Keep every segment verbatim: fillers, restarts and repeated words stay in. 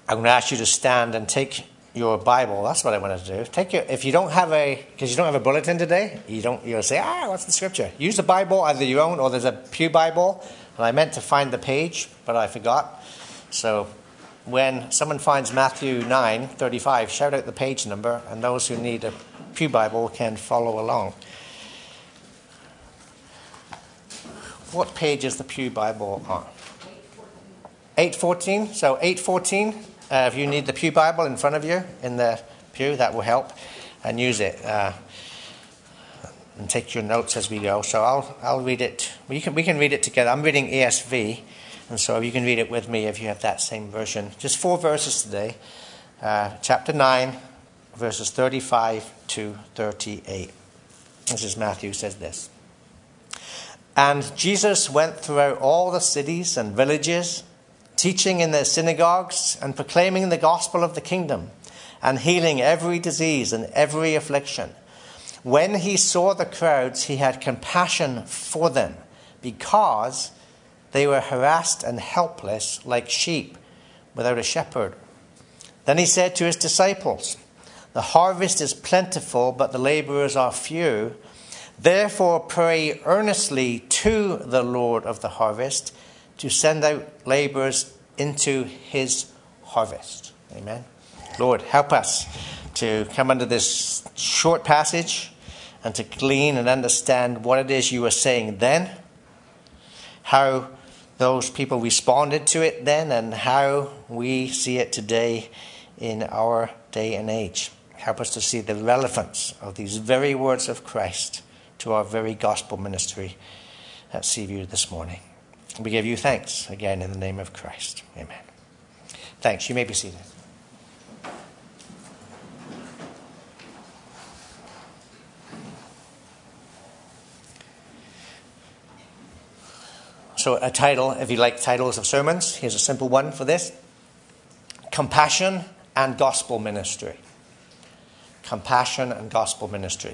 I'm going to ask you to stand and take your Bible. That's what I wanted to do. Take your, if you don't have a, because you don't have a bulletin today, you don't, you'll say, ah, what's the scripture? Use the Bible, either your own or there's a Pew Bible. And I meant to find the page, but I forgot. So when someone finds Matthew nine thirty-five, shout out the page number, and those who need a Pew Bible can follow along. What page is the Pew Bible on? eight fourteen. So eight fourteen. Uh, if you need the Pew Bible in front of you in the pew, that will help, and use it uh, and take your notes as we go. So I'll I'll read it. We can we can read it together. I'm reading E S V, and so you can read it with me if you have that same version. Just four verses today. Uh, chapter nine, verses thirty-five to thirty-eight. This is Matthew. Says this. And Jesus went throughout all the cities and villages, teaching in their synagogues and proclaiming the gospel of the kingdom and healing every disease and every affliction. When he saw the crowds, he had compassion for them because they were harassed and helpless like sheep without a shepherd. Then he said to his disciples, the harvest is plentiful, but the laborers are few. Therefore pray earnestly to the Lord of the harvest to send out laborers into his harvest. Amen. Lord, help us to come under this short passage and to glean and understand what it is you were saying then, how those people responded to it then, and how we see it today in our day and age. Help us to see the relevance of these very words of Christ to our very gospel ministry at Seaview this morning. We give you thanks again in the name of Christ. Amen. Thanks. You may be seated. So a title, if you like titles of sermons, here's a simple one for this. Compassion and Gospel Ministry. Compassion and Gospel Ministry.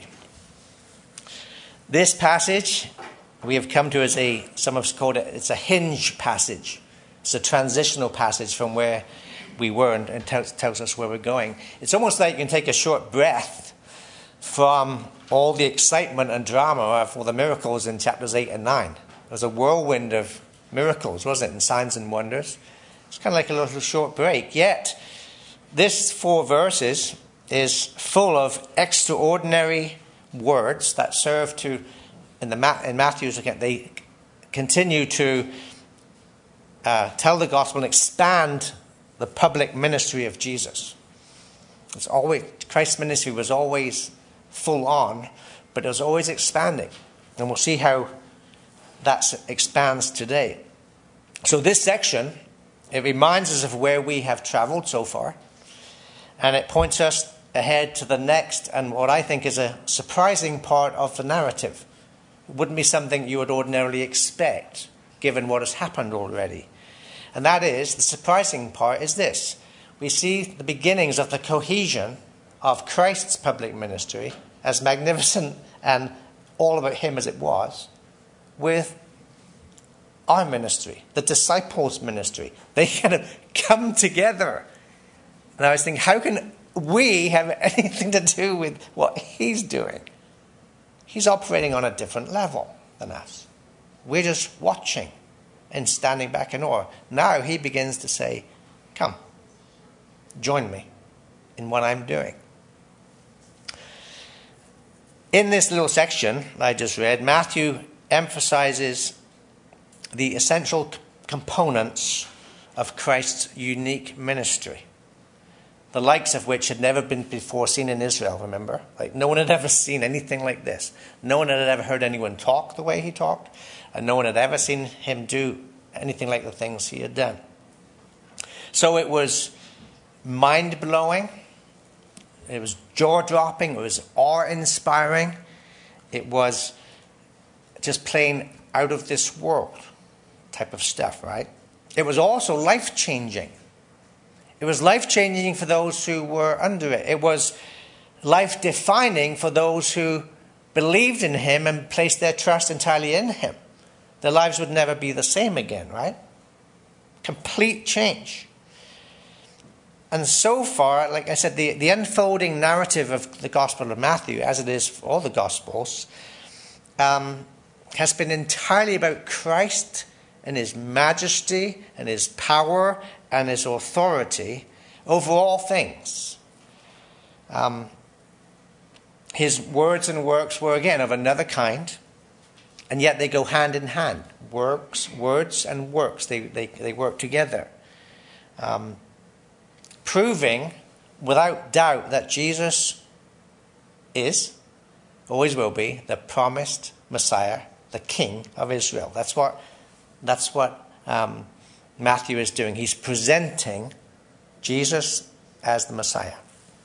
This passage we have come to as a, some have called it, it's a hinge passage. It's a transitional passage from where we were and, and tells, tells us where we're going. It's almost like you can take a short breath from all the excitement and drama of all the miracles in chapters eight and nine. There was a whirlwind of miracles, wasn't it, and signs and wonders. It's kind of like a little short break. Yet, this four verses is full of extraordinary words that serve to, in the in Matthew's account, they continue to uh, tell the gospel and expand the public ministry of Jesus. It's always Christ's ministry was always full on, but it was always expanding, and we'll see how that expands today. So this section, it reminds us of where we have traveled so far, and it points us ahead to the next and what I think is a surprising part of the narrative. It wouldn't be something you would ordinarily expect, given what has happened already. And that is, the surprising part is this. We see the beginnings of the cohesion of Christ's public ministry, as magnificent and all about him as it was, with our ministry, the disciples' ministry. They kind of come together. And I was thinking, how can we have anything to do with what he's doing? He's operating on a different level than us. We're just watching and standing back in awe. Now he begins to say, come, join me in what I'm doing. In this little section I just read, Matthew emphasizes the essential components of Christ's unique ministry, the likes of which had never been before seen in Israel, remember? Like, no one had ever seen anything like this. No one had ever heard anyone talk the way he talked, and no one had ever seen him do anything like the things he had done. So it was mind-blowing, it was jaw-dropping, it was awe-inspiring, it was just plain out of this world type of stuff, right? It was also life-changing. It was life-changing for those who were under it. It was life-defining for those who believed in him and placed their trust entirely in him. Their lives would never be the same again, right? Complete change. and so far, like I said, the, the unfolding narrative of the Gospel of Matthew, as it is for all the Gospels, um, has been entirely about Christ and his majesty and his power and his authority over all things. Um, his words and works were, again, of another kind, and yet they go hand in hand. Works, words and works, they, they, they work together. Um, proving, without doubt, that Jesus is, always will be, the promised Messiah, the King of Israel. That's what, that's what um, Matthew is doing. He's presenting Jesus as the Messiah.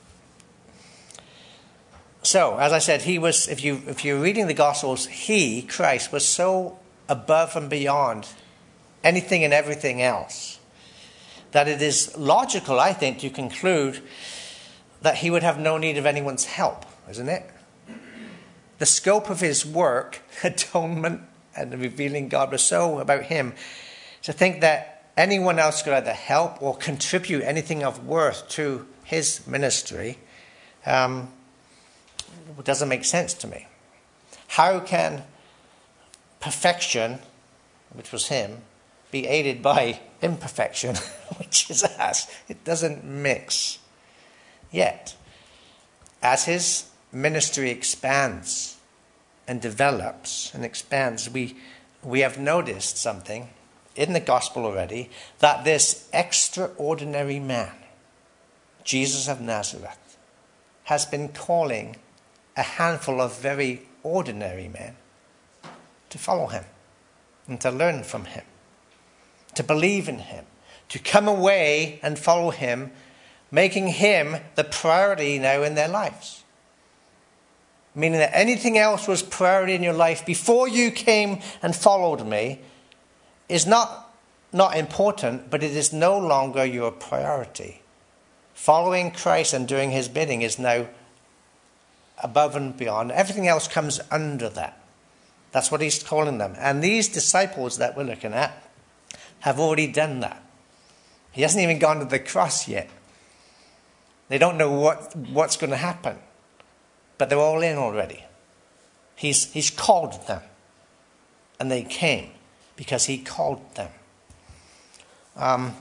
So, as I said, he was, if you if you're reading the Gospels, he, Christ, was so above and beyond anything and everything else that it is logical, I think, to conclude that he would have no need of anyone's help, isn't it? The scope of his work, atonement and revealing God, was so about him. To think that anyone else could either help or contribute anything of worth to his ministry um, doesn't make sense to me. How can perfection, which was him, be aided by imperfection, which is us? It doesn't mix. Yet, as his ministry expands and develops and expands, we we have noticed something in the gospel already, that this extraordinary man, Jesus of Nazareth, has been calling a handful of very ordinary men to follow him and to learn from him, to believe in him, to come away and follow him, making him the priority now in their lives. Meaning that anything else was priority in your life before you came and followed me is not, not important, but it is no longer your priority. Following Christ and doing his bidding is now above and beyond. Everything else comes under that. That's what he's calling them. And these disciples that we're looking at have already done that. He hasn't even gone to the cross yet. They don't know what, what's going to happen. But they're all in already. He's, he's called them. And they came because he called them. Um,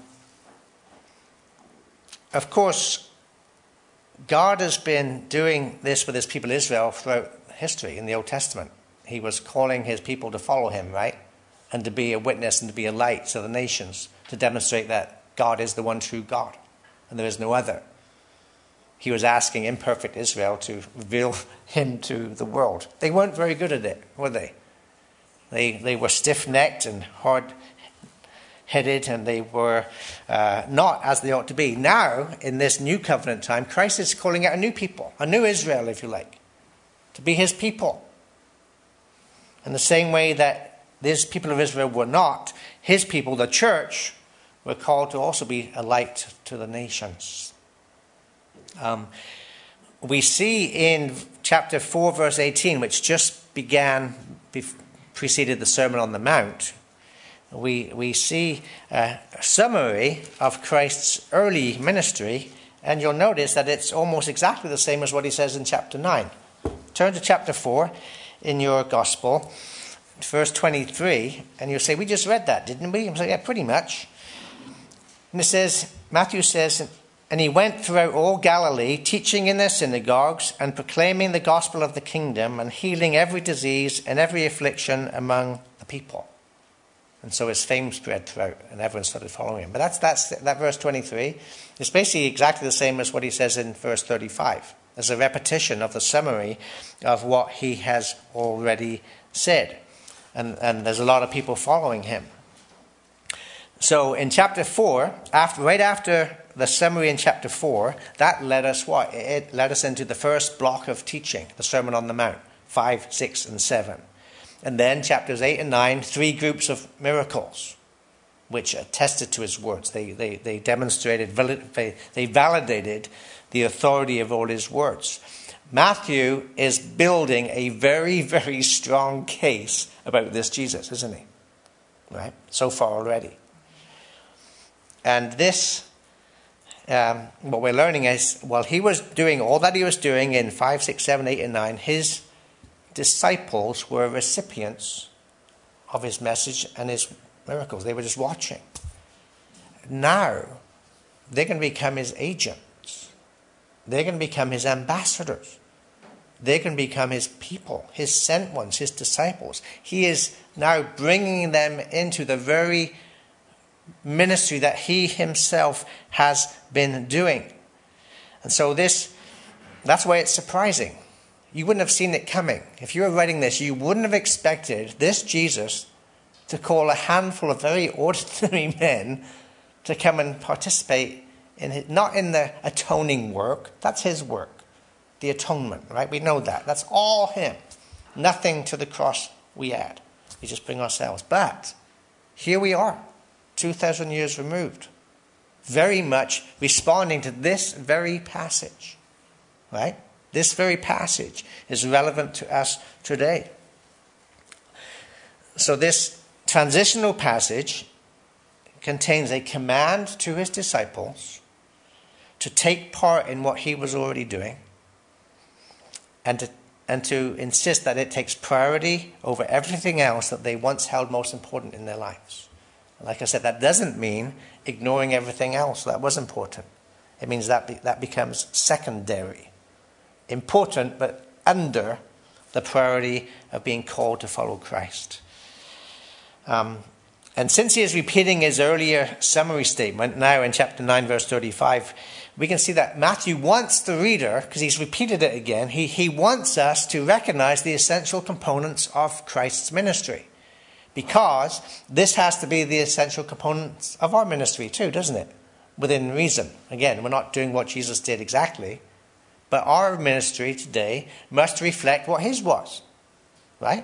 of course, God has been doing this with his people Israel throughout history in the Old Testament. He was calling his people to follow him, right? And to be a witness and to be a light to the nations, to demonstrate that God is the one true God and there is no other. He was asking imperfect Israel to reveal him to the world. They weren't very good at it, were they? They, they were stiff-necked and hard-headed, and they were uh, not as they ought to be. Now, in this new covenant time, Christ is calling out a new people, a new Israel, if you like, to be his people. In the same way that these people of Israel were not, his people, the church, were called to also be a light to the nations. Um, we see in chapter four, verse eighteen, which just began, preceded the Sermon on the Mount, we, we see a summary of Christ's early ministry, and you'll notice that it's almost exactly the same as what he says in chapter nine. Turn to chapter four in your gospel, verse twenty-three, and you'll say, we just read that, didn't we? I'm saying, yeah, pretty much. And it says, Matthew says, and he went throughout all Galilee, teaching in their synagogues and proclaiming the gospel of the kingdom and healing every disease and every affliction among the people. And so his fame spread throughout and everyone started following him. But that's, that's that verse twenty-three. It's basically exactly the same as what he says in verse thirty-five. There's a repetition of the summary of what he has already said. And, and there's a lot of people following him. So in chapter four, after, right after the summary in chapter four, that led us what? It led us into the first block of teaching, the Sermon on the Mount, five, six, and seven. And then chapters eight and nine, three groups of miracles, which attested to his words. They they, they demonstrated, they, they validated the authority of all his words. Matthew is building a very, very strong case about this Jesus, isn't he? Right? So far already. And this um, what we're learning is, while he was doing all that he was doing in five, six, seven, eight, and nine, his disciples were recipients of his message and his miracles. They were just watching. Now, they're going to become his agents. They're going to become his ambassadors. They're going to become his people, his sent ones, his disciples. He is now bringing them into the very ministry that he himself has been doing. And so this, that's why it's surprising. You wouldn't have seen it coming. If you were writing this, you wouldn't have expected this Jesus to call a handful of very ordinary men to come and participate in it, not in the atoning work. That's his work, the atonement, right? We know that. That's all him. Nothing to the cross we add. We just bring ourselves. But here we are, two thousand years removed, very much responding to this very passage, right? This very passage is relevant to us today. So this transitional passage contains a command to his disciples to take part in what he was already doing, and to, and to insist that it takes priority over everything else that they once held most important in their lives. Like I said, that doesn't mean ignoring everything else that was important. It means that be, that becomes secondary. Important, but under the priority of being called to follow Christ. Um, and since he is repeating his earlier summary statement, now in chapter nine, verse thirty-five, we can see that Matthew wants the reader, because he's repeated it again, he, he wants us to recognize the essential components of Christ's ministry. Because this has to be the essential components of our ministry too, doesn't it? Within reason. Again, we're not doing what Jesus did exactly, but our ministry today must reflect what his was. Right?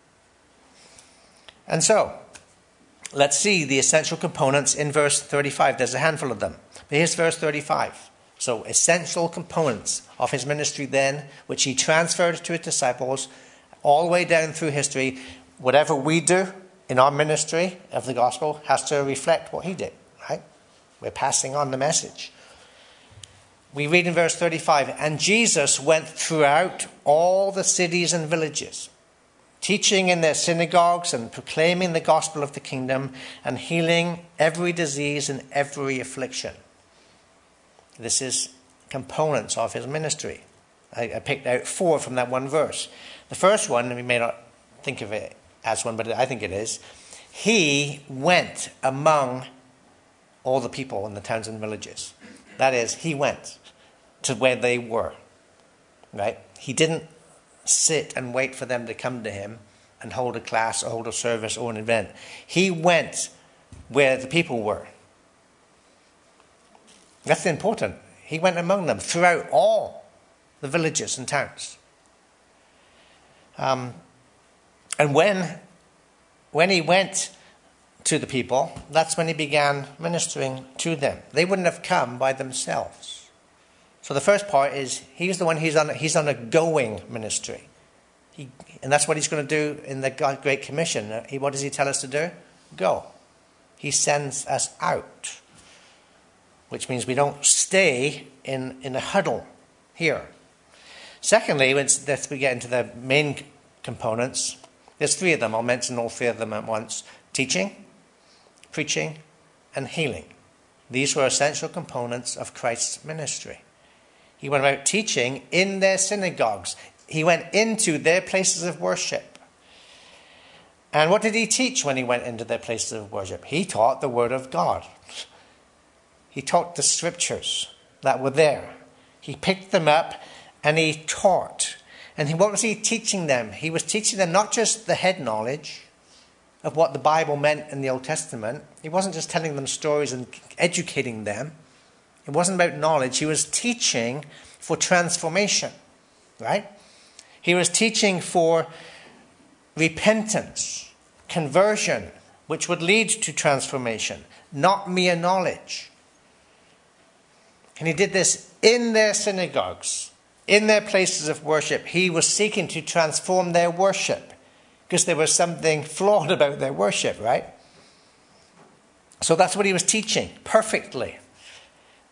And so, let's see the essential components in verse thirty-five. There's a handful of them. But here's verse thirty-five. So, essential components of his ministry then, which he transferred to his disciples all the way down through history. Whatever we do in our ministry of the gospel has to reflect what he did. Right? We're passing on the message. We read in verse thirty-five, and Jesus went throughout all the cities and villages, teaching in their synagogues and proclaiming the gospel of the kingdom and healing every disease and every affliction. This is components of his ministry. I, I picked out four from that one verse. The first one, and we may not think of it as one, but I think it is. He went among all the people in the towns and villages. That is, he went to where they were. Right? He didn't sit and wait for them to come to him and hold a class or hold a service or an event. He went where the people were. That's important. He went among them throughout all the villages and towns. Um, and when, when he went to the people, that's when he began ministering to them. They wouldn't have come by themselves. So the first part is he's the one, he's on, he's on a going ministry. He, and that's what he's going to do in the Great Commission. He, what does he tell us to do? Go. He sends us out. Which means we don't stay in, in a huddle here. Secondly, once we get into the main components, there's three of them. I'll mention all three of them at once. Teaching, preaching, and healing. These were essential components of Christ's ministry. He went about teaching in their synagogues. He went into their places of worship. And what did he teach when he went into their places of worship? He taught the word of God. He taught the scriptures that were there. He picked them up and he taught. And he, what was he teaching them? He was teaching them not just the head knowledge of what the Bible meant in the Old Testament. He wasn't just telling them stories and educating them. It wasn't about knowledge. He was teaching for transformation, right? He was teaching for repentance, conversion, which would lead to transformation, not mere knowledge. And he did this in their synagogues, in their places of worship. He was seeking to transform their worship because there was something flawed about their worship, right? So that's what he was teaching perfectly.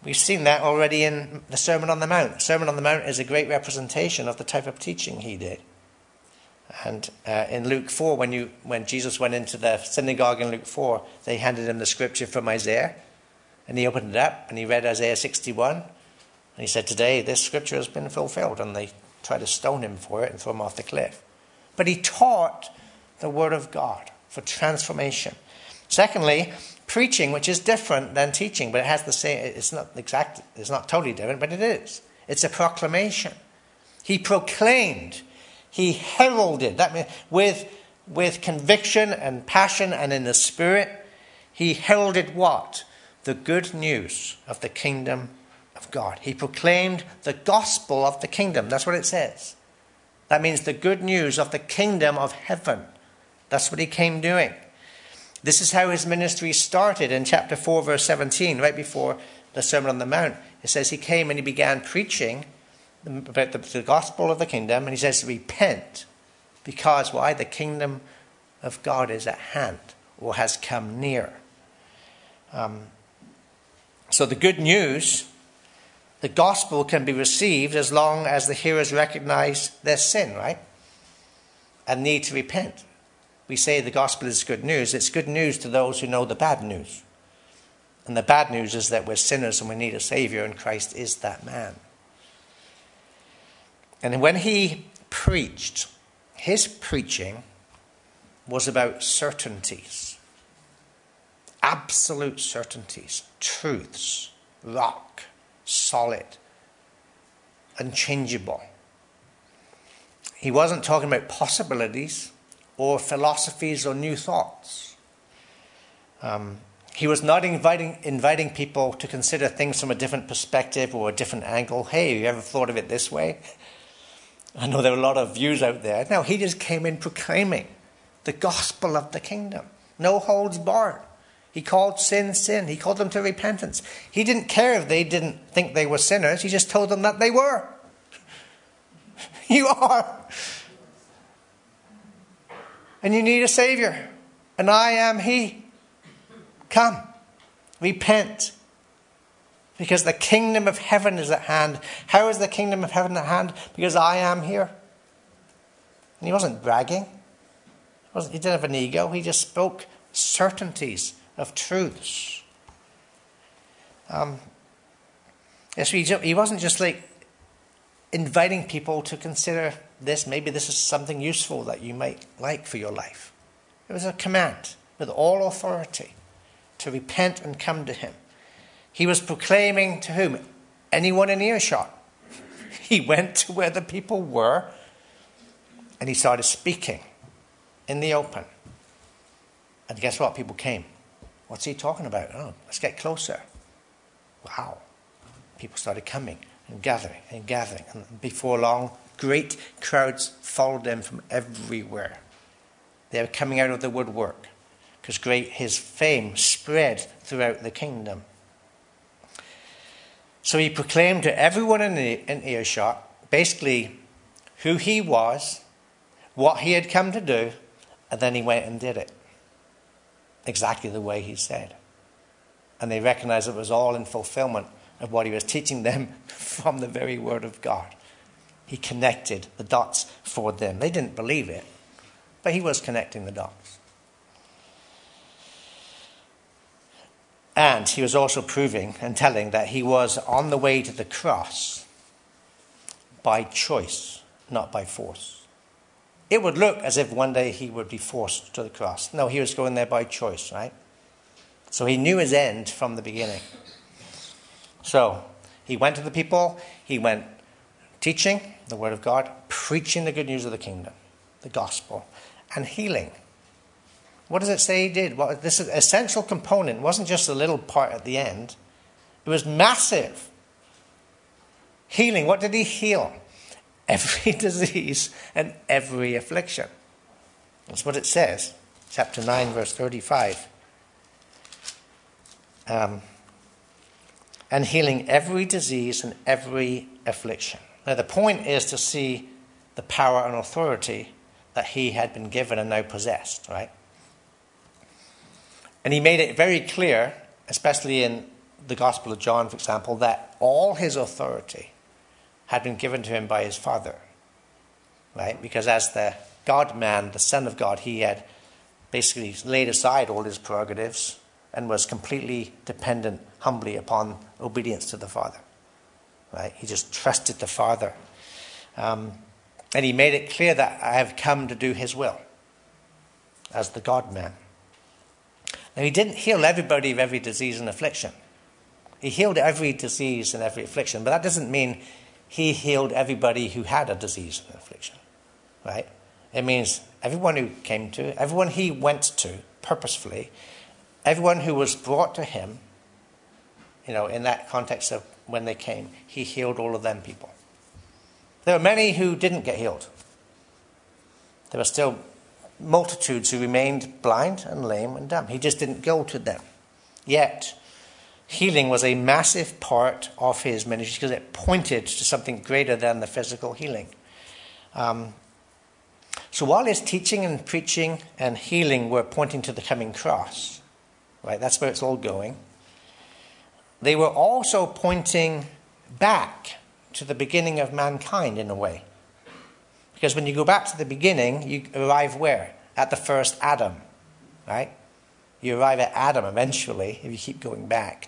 We've seen that already in the Sermon on the Mount. The Sermon on the Mount is a great representation of the type of teaching he did. And uh, in Luke four, when you when Jesus went into the synagogue in Luke four, they handed him the scripture from Isaiah. And he opened it up and he read Isaiah sixty-one. And he said, today this scripture has been fulfilled. And they tried to stone him for it and throw him off the cliff. But he taught the word of God for transformation. Secondly, preaching, which is different than teaching, but it has the same, it's not exact, it's not totally different, but it is. It's a proclamation. He proclaimed, he heralded, that means with, with conviction and passion and in the spirit, he heralded what? The good news of the kingdom of God. He proclaimed the gospel of the kingdom. That's what it says. That means the good news of the kingdom of heaven. That's what he came doing. This is how his ministry started in chapter four, verse seventeen, right before the Sermon on the Mount. It says he came and he began preaching about the, the gospel of the kingdom. And he says, repent. Because why? The kingdom of God is at hand or has come near. Um, so the good news, the gospel can be received as long as the hearers recognize their sin, right? And need to repent. We say the gospel is good news. It's good news to those who know the bad news. And the bad news is that we're sinners and we need a Savior, and Christ is that man. And when he preached, his preaching was about certainties. Absolute certainties. Truths. Rock. Solid. Unchangeable. He wasn't talking about possibilities or philosophies or new thoughts. Um, he was not inviting inviting people to consider things from a different perspective or a different angle. Hey, you ever thought of it this way? I know there are a lot of views out there. No, he just came in proclaiming the gospel of the kingdom. No holds barred. He called sin, sin. He called them to repentance. He didn't care if they didn't think they were sinners. He just told them that they were. You are. And you need a Savior. And I am He. Come. Repent. Because the kingdom of heaven is at hand. How is the kingdom of heaven at hand? Because I am here. And he wasn't bragging. He, wasn't, he didn't have an ego. He just spoke certainties of truths. Um, yes, he, he wasn't just like inviting people to consider this. Maybe this is something useful that you might like for your life. It was a command with all authority to repent and come to him. He was proclaiming to whom? Anyone in earshot. He went to where the people were and he started speaking in the open. And guess what? People came. What's he talking about? Oh, let's get closer. Wow. People started coming and gathering and gathering. And before long, great crowds followed him from everywhere. They were coming out of the woodwork because great his fame spread throughout the kingdom. So he proclaimed to everyone in, the, in earshot basically who he was, what he had come to do, and then he went and did it. Exactly the way he said. And they recognized it was all in fulfillment of what he was teaching them from the very word of God. He connected the dots for them. They didn't believe it, but he was connecting the dots. And he was also proving and telling that he was on the way to the cross by choice, not by force. It would look as if one day he would be forced to the cross. No, he was going there by choice, right? So he knew his end from the beginning. So he went to the people, he went teaching the word of God, preaching the good news of the kingdom, the gospel, and healing. What does it say he did? Well, this is an essential component. It wasn't just a little part at the end. It was massive. Healing. What did he heal? Every disease and every affliction. That's what it says. Chapter nine, verse thirty-five. Um, and healing every disease and every affliction. Now the point is to see the power and authority that he had been given and now possessed, right? And he made it very clear, especially in the Gospel of John, for example, that all his authority had been given to him by his Father, right? Because as the God-man, the Son of God, he had basically laid aside all his prerogatives and was completely dependent humbly upon obedience to the Father, right? He just trusted the Father. Um, and he made it clear that I have come to do his will as the God-man. Now, he didn't heal everybody of every disease and affliction. He healed every disease and every affliction, but that doesn't mean he healed everybody who had a disease and affliction, right? It means everyone who came to, everyone he went to purposefully, everyone who was brought to him, you know, in that context of when they came, he healed all of them people. There were many who didn't get healed. There were still multitudes who remained blind and lame and dumb. He just didn't go to them. Yet, healing was a massive part of his ministry because it pointed to something greater than the physical healing. Um, so while his teaching and preaching and healing were pointing to the coming cross, right, that's where it's all going, they were also pointing back to the beginning of mankind in a way. Because when you go back to the beginning, you arrive where? At the first Adam, right? You arrive at Adam eventually if you keep going back.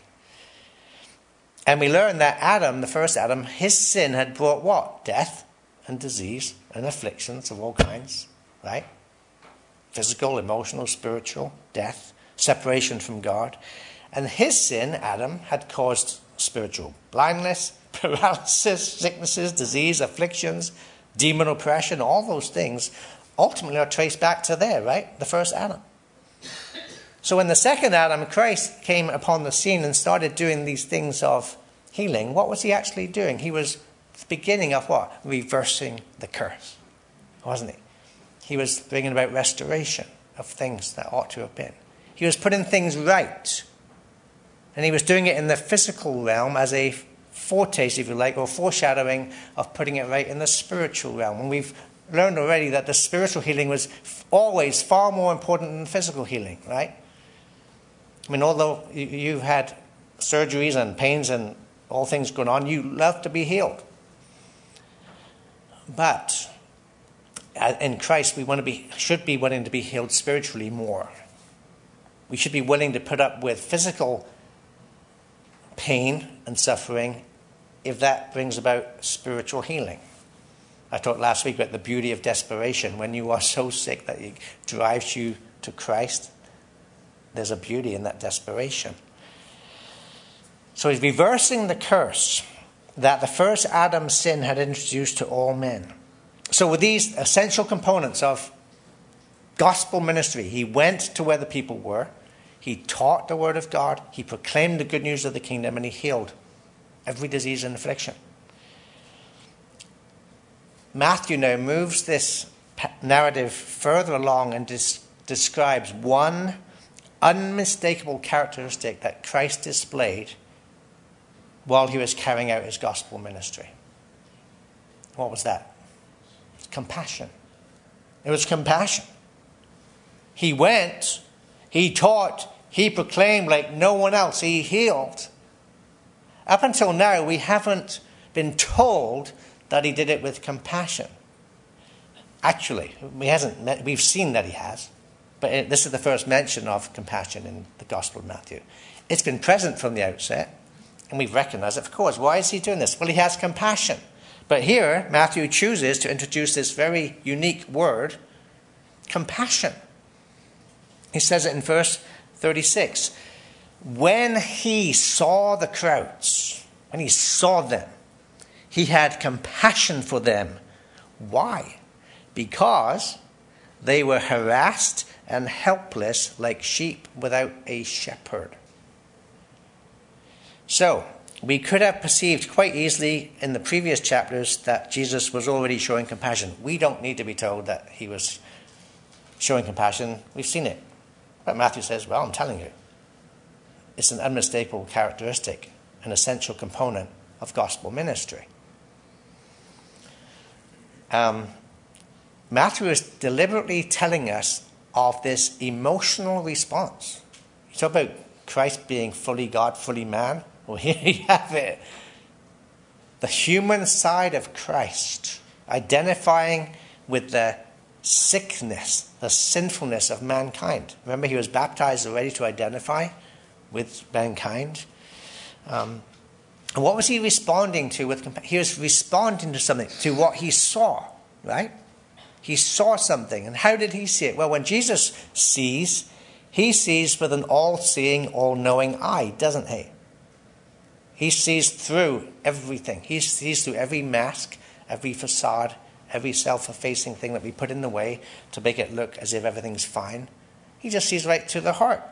And we learn that Adam, the first Adam, his sin had brought what? Death and disease and afflictions of all kinds, right? Physical, emotional, spiritual, death, separation from God. And his sin, Adam, had caused spiritual blindness, paralysis, sicknesses, disease, afflictions, demon oppression, all those things ultimately are traced back to there, right? The first Adam. So when the second Adam, Christ, came upon the scene and started doing these things of healing, what was he actually doing? He was beginning of what? Reversing the curse, wasn't he? He was bringing about restoration of things that ought to have been. He was putting things right. And he was doing it in the physical realm as a foretaste, if you like, or foreshadowing of putting it right in the spiritual realm. And we've learned already that the spiritual healing was always far more important than physical healing, right? I mean, although you've had surgeries and pains and all things going on, you love to be healed. But in Christ, we want to be, should be willing to be healed spiritually more. We should be willing to put up with physical pain and suffering if that brings about spiritual healing. I talked last week about the beauty of desperation. When you are so sick that it drives you to Christ, there's a beauty in that desperation. So he's reversing the curse that the first Adam's sin had introduced to all men. So with these essential components of gospel ministry, he went to where the people were, he taught the word of God, he proclaimed the good news of the kingdom, and he healed every disease and affliction. Matthew now moves this narrative further along and des- describes one unmistakable characteristic that Christ displayed while he was carrying out his gospel ministry. What was that? Compassion. It was compassion. He went, he taught, he proclaimed like no one else, he healed. Up until now, we haven't been told that he did it with compassion. Actually, we hasn't. We've seen that he has, but it, this is the first mention of compassion in the Gospel of Matthew. It's been present from the outset, and we've recognized it. Of course, why is he doing this? Well, he has compassion. But here, Matthew chooses to introduce this very unique word, compassion. He says it in verse thirty-six. When he saw the crowds, when he saw them, he had compassion for them. Why? Because they were harassed and helpless like sheep without a shepherd. So, we could have perceived quite easily in the previous chapters that Jesus was already showing compassion. We don't need to be told that he was showing compassion. We've seen it. But Matthew says, well, I'm telling you, it's an unmistakable characteristic, an essential component of gospel ministry. Um, Matthew is deliberately telling us of this emotional response. You talk about Christ being fully God, fully man? Well, here you have it. The human side of Christ, identifying with the sickness, the sinfulness of mankind. Remember, he was baptized already to identify with mankind. Um, and what was he responding to? With he was responding to something, to what he saw, right? He saw something. And how did he see it? Well, when Jesus sees, he sees with an all-seeing, all-knowing eye, doesn't he? He sees through everything. He sees through every mask, every facade, every self-effacing thing that we put in the way to make it look as if everything's fine. He just sees right to the heart.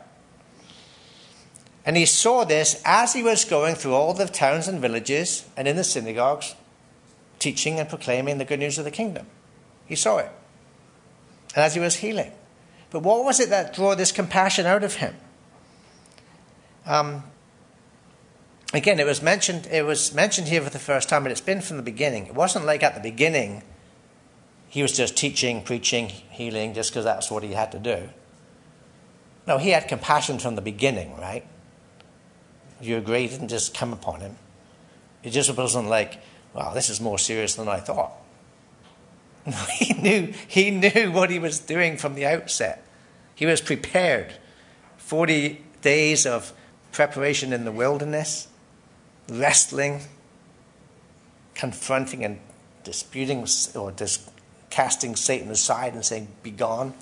And he saw this as he was going through all the towns and villages and in the synagogues, teaching and proclaiming the good news of the kingdom. He saw it. And as he was healing. But what was it that drew this compassion out of him? Um, again, it was mentioned, it was mentioned here for the first time, but it's been from the beginning. It wasn't like at the beginning he was just teaching, preaching, healing, just because that's what he had to do. No, he had compassion from the beginning, right? Do you agree? It didn't just come upon him. It just wasn't like, wow, this is more serious than I thought. He knew, he knew what he was doing from the outset. He was prepared. Forty days of preparation in the wilderness, wrestling, confronting and disputing or dis- casting Satan aside and saying, "Be gone."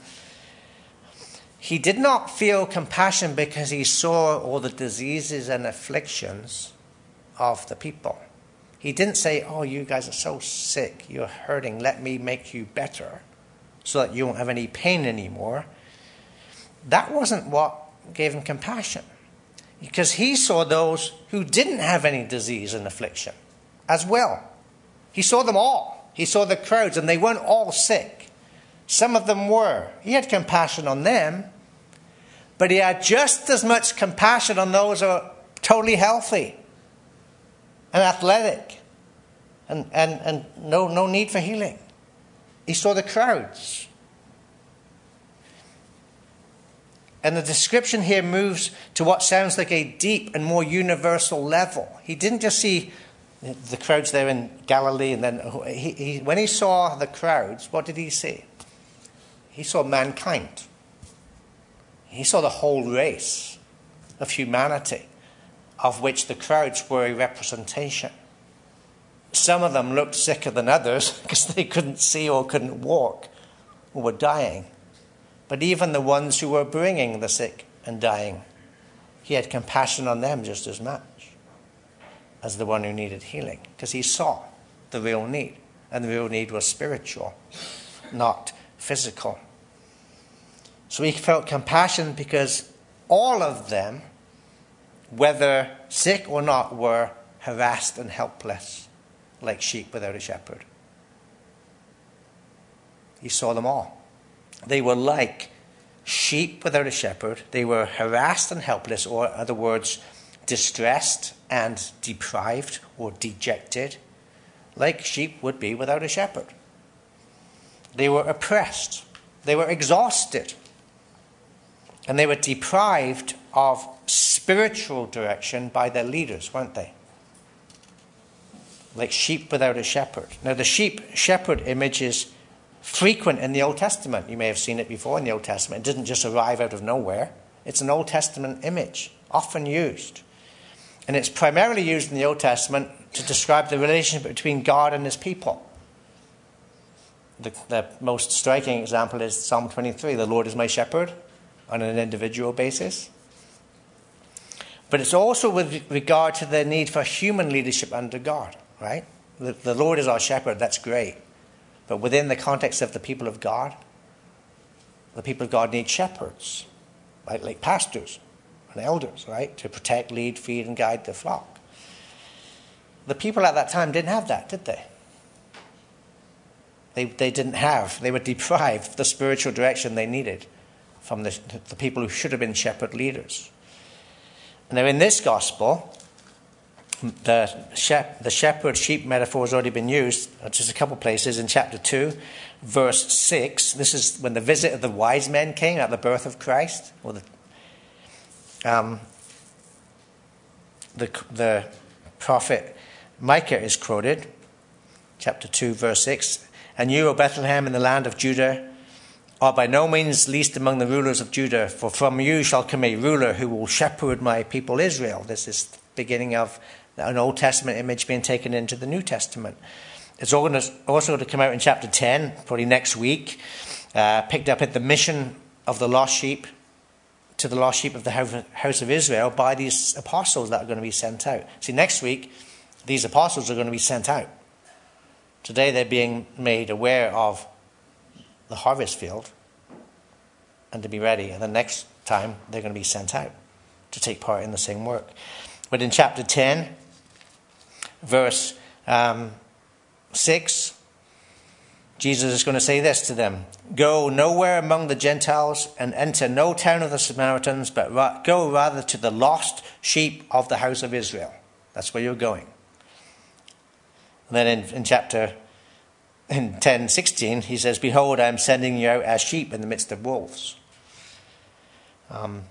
He did not feel compassion because he saw all the diseases and afflictions of the people. He didn't say, "Oh, you guys are so sick, you're hurting, let me make you better so that you won't have any pain anymore." That wasn't what gave him compassion. Because he saw those who didn't have any disease and affliction as well. He saw them all. He saw the crowds, and they weren't all sick. Some of them were. He had compassion on them, but he had just as much compassion on those who are totally healthy and athletic and, and, and no, no need for healing. He saw the crowds. And the description here moves to what sounds like a deep and more universal level. He didn't just see the crowds there in Galilee, and then he, he, when he saw the crowds, what did he see? He saw mankind. He saw the whole race of humanity, of which the crowds were a representation. Some of them looked sicker than others because they couldn't see or couldn't walk or were dying. But even the ones who were bringing the sick and dying, he had compassion on them just as much as the one who needed healing, because he saw the real need, and the real need was spiritual, not physical. So he felt compassion because all of them, whether sick or not, were harassed and helpless, like sheep without a shepherd. He saw them all. They were like sheep without a shepherd. They were harassed and helpless, or in other words, distressed and deprived or dejected, like sheep would be without a shepherd. They were oppressed. They were exhausted. And they were deprived of spiritual direction by their leaders, weren't they? Like sheep without a shepherd. Now, the sheep-shepherd image is frequent in the Old Testament. You may have seen it before in the Old Testament. It didn't just arrive out of nowhere. It's an Old Testament image, often used. And it's primarily used in the Old Testament to describe the relationship between God and his people. The, the most striking example is Psalm twenty-three, "The Lord is my shepherd," on an individual basis. But it's also with regard to the need for human leadership under God, right? The, the Lord is our shepherd, that's great. But within the context of the people of God, the people of God need shepherds, right? Like pastors and elders, right? To protect, lead, feed, and guide the flock. The people at that time didn't have that, did they? They, they didn't have, they were deprived of the spiritual direction they needed from the, the people who should have been shepherd leaders. Now, in this gospel, the, shep, the shepherd-sheep metaphor has already been used, just a couple of places. In chapter two, verse six, this is when the visit of the wise men came at the birth of Christ. Or the, um, the, the prophet Micah is quoted, chapter two, verse six. And you, O Bethlehem, in the land of Judah, are by no means least among the rulers of Judah, for from you shall come a ruler who will shepherd my people Israel. This is the beginning of an Old Testament image being taken into the New Testament. It's also to come out in chapter ten, probably next week, uh, picked up at the mission of the lost sheep to the lost sheep of the house of Israel by these apostles that are going to be sent out. See, next week, these apostles are going to be sent out. Today they're being made aware of the harvest field and to be ready. And the next time they're going to be sent out to take part in the same work. But in chapter ten, verse um, six, Jesus is going to say this to them. Go nowhere among the Gentiles and enter no town of the Samaritans, but ra- go rather to the lost sheep of the house of Israel. That's where you're going. And then in, in chapter in ten sixteen, he says, behold, I am sending you out as sheep in the midst of wolves. Um,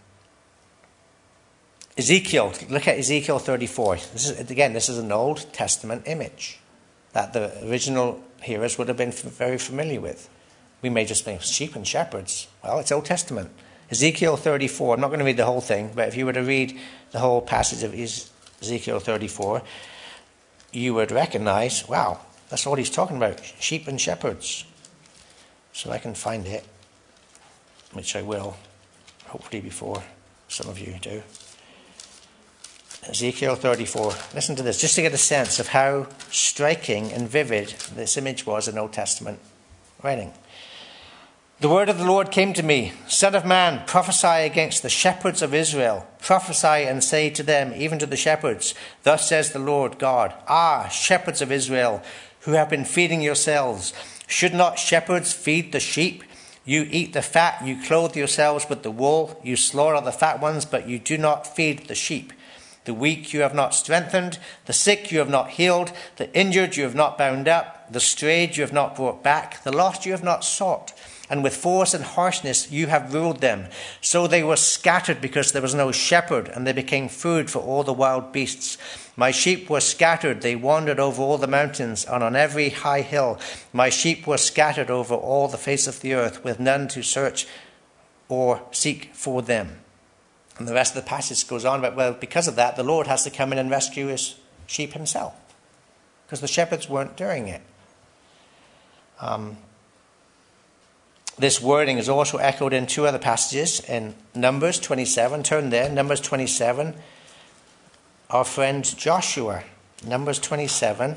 Ezekiel, look at Ezekiel thirty-four. This is, again, this is an Old Testament image that the original hearers would have been very familiar with. We may just think sheep and shepherds. Well, it's Old Testament. Ezekiel thirty-four, I'm not going to read the whole thing, but if you were to read the whole passage of Ezekiel thirty-four, you would recognize, wow, that's what he's talking about, sheep and shepherds. So I can find it, which I will, hopefully before some of you do. Ezekiel thirty-four. Listen to this, just to get a sense of how striking and vivid this image was in Old Testament writing. The word of the Lord came to me, Son of man, prophesy against the shepherds of Israel. Prophesy and say to them, even to the shepherds, thus says the Lord God, ah, shepherds of Israel, who have been feeding yourselves. Should not shepherds feed the sheep? You eat the fat, you clothe yourselves with the wool, you slaughter the fat ones, but you do not feed the sheep. The weak you have not strengthened, the sick you have not healed, the injured you have not bound up, the strayed you have not brought back, the lost you have not sought. And with force and harshness you have ruled them. So they were scattered because there was no shepherd, and they became food for all the wild beasts. My sheep were scattered, they wandered over all the mountains and on every high hill. My sheep were scattered over all the face of the earth, with none to search or seek for them. And the rest of the passage goes on about, well, because of that, the Lord has to come in and rescue his sheep himself, because the shepherds weren't doing it. Um, this wording is also echoed in two other passages in Numbers twenty-seven. Turn there, Numbers twenty-seven. Our friend Joshua, Numbers twenty-seven.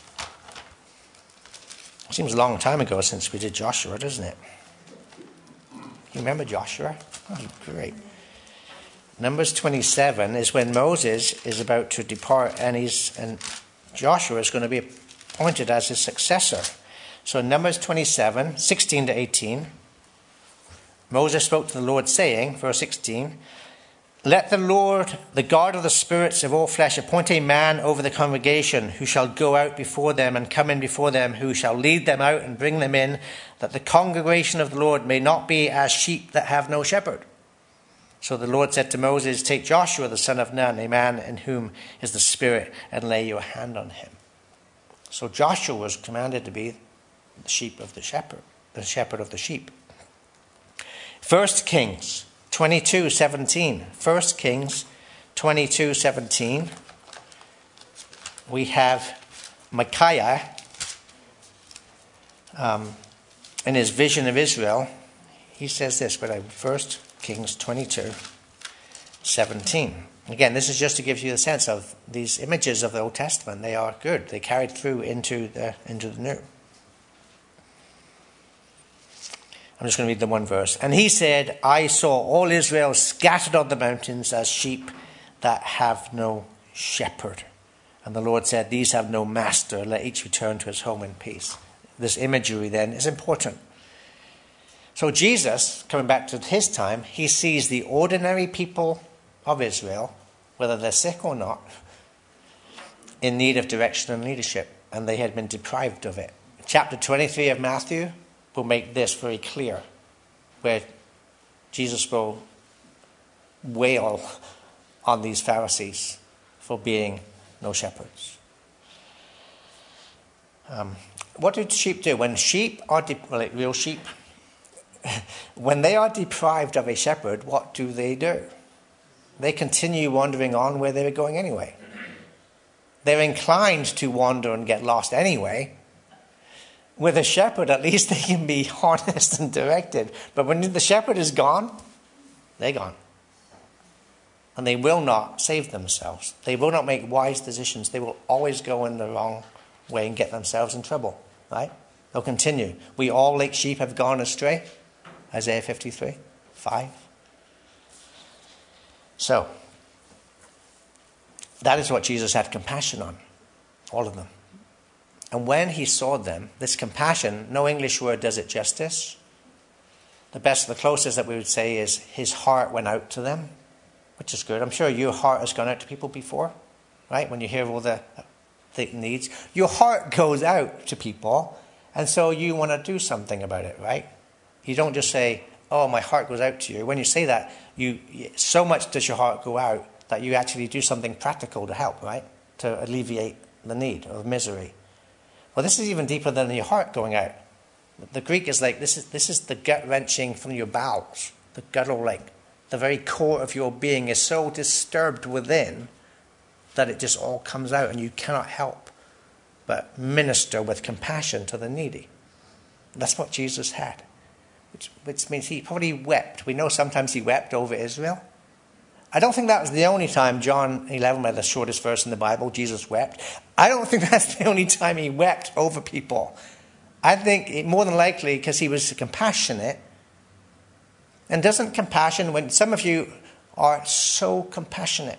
Seems a long time ago since we did Joshua, doesn't it? You remember Joshua? Oh, great. Numbers twenty-seven is when Moses is about to depart, and he's and Joshua is going to be appointed as his successor. So in Numbers twenty-seven, sixteen to eighteen, Moses spoke to the Lord saying, verse sixteen, let the Lord, the God of the spirits of all flesh, appoint a man over the congregation who shall go out before them and come in before them, who shall lead them out and bring them in, that the congregation of the Lord may not be as sheep that have no shepherd. So the Lord said to Moses, take Joshua the son of Nun, a man in whom is the Spirit, and lay your hand on him. So Joshua was commanded to be the sheep of the shepherd, the shepherd of the sheep. First Kings twenty-two seventeen. First Kings twenty-two seventeen. We have Micaiah um, in his vision of Israel. He says this, but I First Kings twenty-two seventeen. Again, this is just to give you a sense of these images of the Old Testament. They are good. They carried through into the into the New. I'm just going to read the one verse. And he said, I saw all Israel scattered on the mountains as sheep that have no shepherd. And the Lord said, these have no master. Let each return to his home in peace. This imagery then is important. So Jesus, coming back to his time, he sees the ordinary people of Israel, whether they're sick or not, in need of direction and leadership. And they had been deprived of it. Chapter twenty-three of Matthew will make this very clear, where Jesus will wail on these Pharisees for being no shepherds. Um, what do sheep do? When sheep are, de- well, like real sheep, when they are deprived of a shepherd, what do they do? They continue wandering on where they were going anyway. They're inclined to wander and get lost anyway. With a shepherd, at least they can be honest and directed. But when the shepherd is gone, they're gone. And they will not save themselves. They will not make wise decisions. They will always go in the wrong way and get themselves in trouble. Right? They'll continue. We all, like sheep, have gone astray. Isaiah fifty-three, five. So, that is what Jesus had compassion on. All of them. And when he saw them, this compassion, no English word does it justice. The best, the closest that we would say is his heart went out to them, which is good. I'm sure your heart has gone out to people before, right? When you hear all the, the needs. Your heart goes out to people, and so you want to do something about it, right? You don't just say, oh, my heart goes out to you. When you say that, you so much does your heart go out that you actually do something practical to help, right? To alleviate the need or misery. Well, this is even deeper than your heart going out. The Greek is like, this is this is the gut-wrenching from your bowels. The guttural, like, the very core of your being is so disturbed within that it just all comes out and you cannot help but minister with compassion to the needy. That's what Jesus had. Which, which means he probably wept. We know sometimes he wept over Israel. I don't think that was the only time, John eleven, the shortest verse in the Bible, Jesus wept. I don't think that's the only time he wept over people. I think it, more than likely because he was compassionate. And doesn't compassion, when some of you are so compassionate.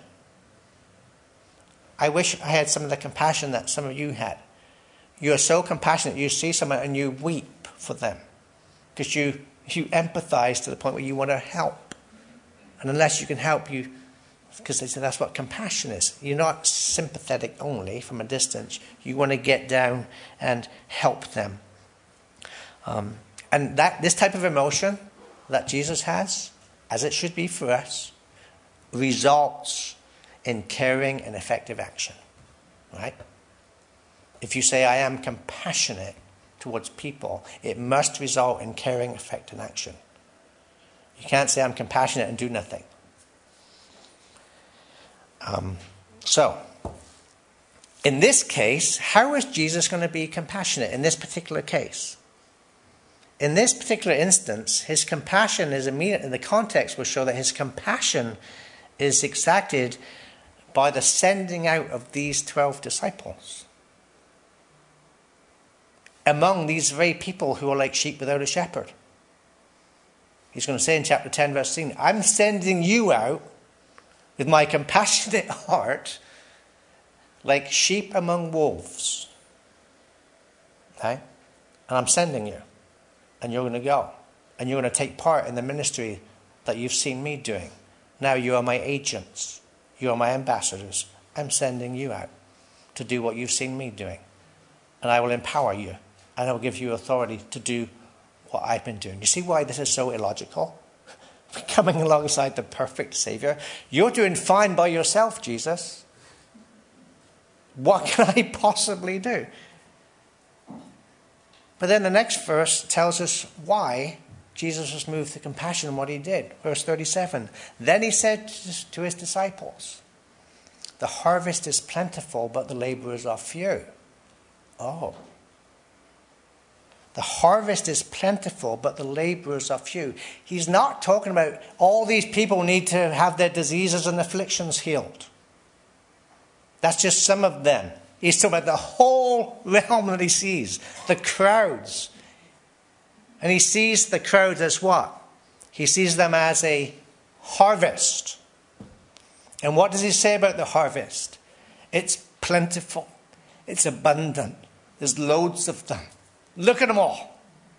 I wish I had some of the compassion that some of you had. You are so compassionate, you see someone and you weep for them. Because you, you empathize to the point where you want to help. And unless you can help, you, because they say that's what compassion is. You're not sympathetic only from a distance. You want to get down and help them. Um, and that this type of emotion that Jesus has, as it should be for us, results in caring and effective action. Right? If you say, I am compassionate towards people, it must result in caring, effect, and action. You can't say I'm compassionate and do nothing. Um, so, in this case, how is Jesus going to be compassionate in this particular case? In this particular instance, his compassion is immediate, in the context will show that his compassion is exacted by the sending out of these twelve disciples. Among these very people who are like sheep without a shepherd. He's going to say in chapter ten, verse sixteen, I'm sending you out with my compassionate heart like sheep among wolves. Okay? And I'm sending you. And you're going to go. And you're going to take part in the ministry that you've seen me doing. Now you are my agents. You are my ambassadors. I'm sending you out to do what you've seen me doing. And I will empower you. And I will give you authority to do what I've been doing. You see why this is so illogical? Coming alongside the perfect Savior. You're doing fine by yourself, Jesus. What can I possibly do? But then the next verse tells us why Jesus was moved to compassion and what he did. Verse thirty-seven. Then he said to his disciples, the harvest is plentiful, but the laborers are few. Oh. The harvest is plentiful, but the laborers are few. He's not talking about all these people need to have their diseases and afflictions healed. That's just some of them. He's talking about the whole realm that he sees, the crowds. And he sees the crowds as what? He sees them as a harvest. And what does he say about the harvest? It's plentiful. It's abundant. There's loads of them. Look at them all.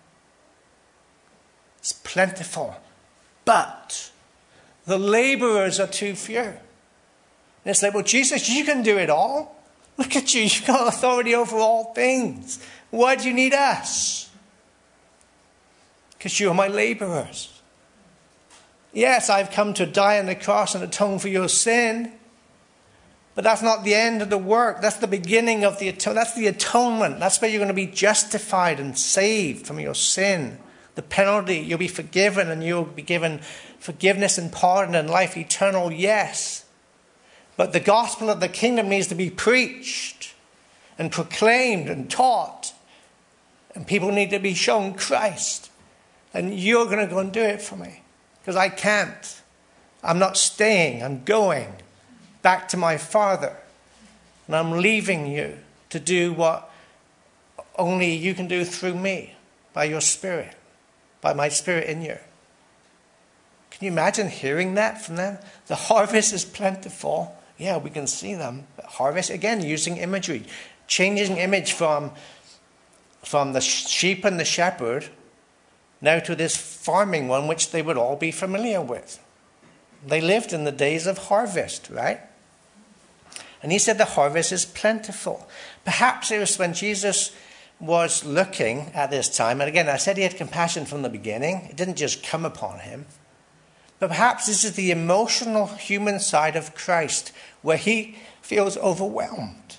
It's plentiful. But the laborers are too few. And it's like, well, Jesus, you can do it all. Look at you. You've got authority over all things. Why do you need us? Because you're my laborers. Yes, I've come to die on the cross and atone for your sin. But that's not the end of the work. That's the beginning of the atonement. That's the atonement. That's where you're going to be justified and saved from your sin. The penalty, you'll be forgiven and you'll be given forgiveness and pardon and life eternal, yes. But the gospel of the kingdom needs to be preached and proclaimed and taught. And people need to be shown Christ. And you're going to go and do it for me. Because I can't. I'm not staying. I'm going back to my Father. And I'm leaving you to do what only you can do through me. By your Spirit. By my Spirit in you. Can you imagine hearing that from them? The harvest is plentiful. Yeah, we can see them. But harvest, again, using imagery. Changing image from, from the sheep and the shepherd now to this farming one, which they would all be familiar with. They lived in the days of harvest, right? And he said the harvest is plentiful. Perhaps it was when Jesus was looking at this time, and again, I said he had compassion from the beginning. It didn't just come upon him. But perhaps this is the emotional human side of Christ, where he feels overwhelmed.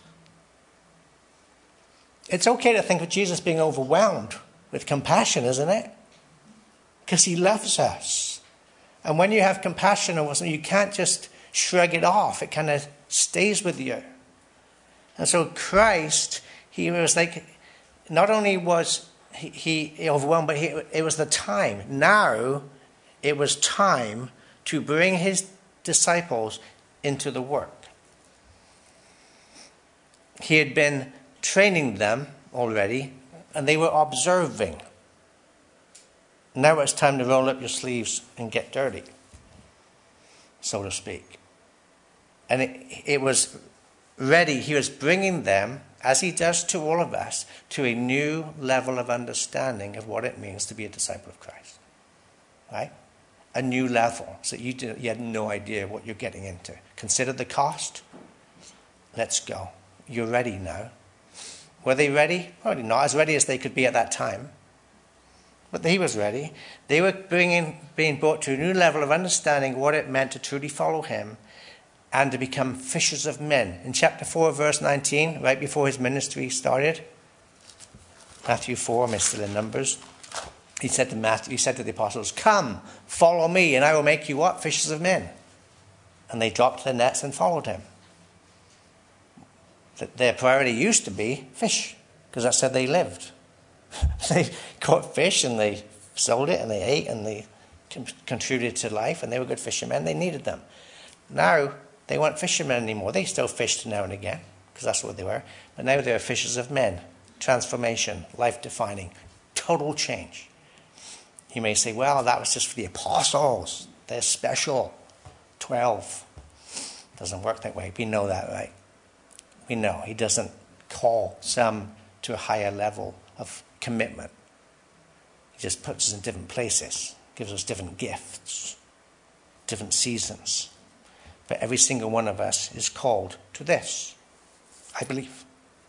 It's okay to think of Jesus being overwhelmed with compassion, isn't it? Because he loves us. And when you have compassion over something, you can't just shrug it off. It kind of stays with you. And so Christ, he was like, not only was he, he overwhelmed, but he, it was the time. Now, it was time to bring his disciples into the work. He had been training them already, and they were observing. Now it's time to roll up your sleeves and get dirty, so to speak. And it, it was ready. He was bringing them, as he does to all of us, to a new level of understanding of what it means to be a disciple of Christ. Right? A new level. So you, did, you had no idea what you're getting into. Consider the cost. Let's go. You're ready now. Were they ready? Probably not as ready as they could be at that time. But he was ready. They were bringing, being brought to a new level of understanding what it meant to truly follow him and to become fishers of men. In chapter four, verse nineteen, right before his ministry started, Matthew four, I'm still in Numbers, he said to Matthew, he said to the apostles, "Come, follow me, and I will make you what? Fishers of men." And they dropped their nets and followed him. Their priority used to be fish, because that's how they lived. They caught fish and they sold it and they ate and they contributed to life, and they were good fishermen. They needed them. Now, they weren't fishermen anymore. They still fished now and again, because that's what they were. But now they're fishers of men. Transformation, life-defining, total change. You may say, well, that was just for the apostles. They're special. Twelve. Doesn't work that way. We know that, right? We know he doesn't call some to a higher level of commitment. He just puts us in different places, gives us different gifts, different seasons. But every single one of us is called to this, I believe.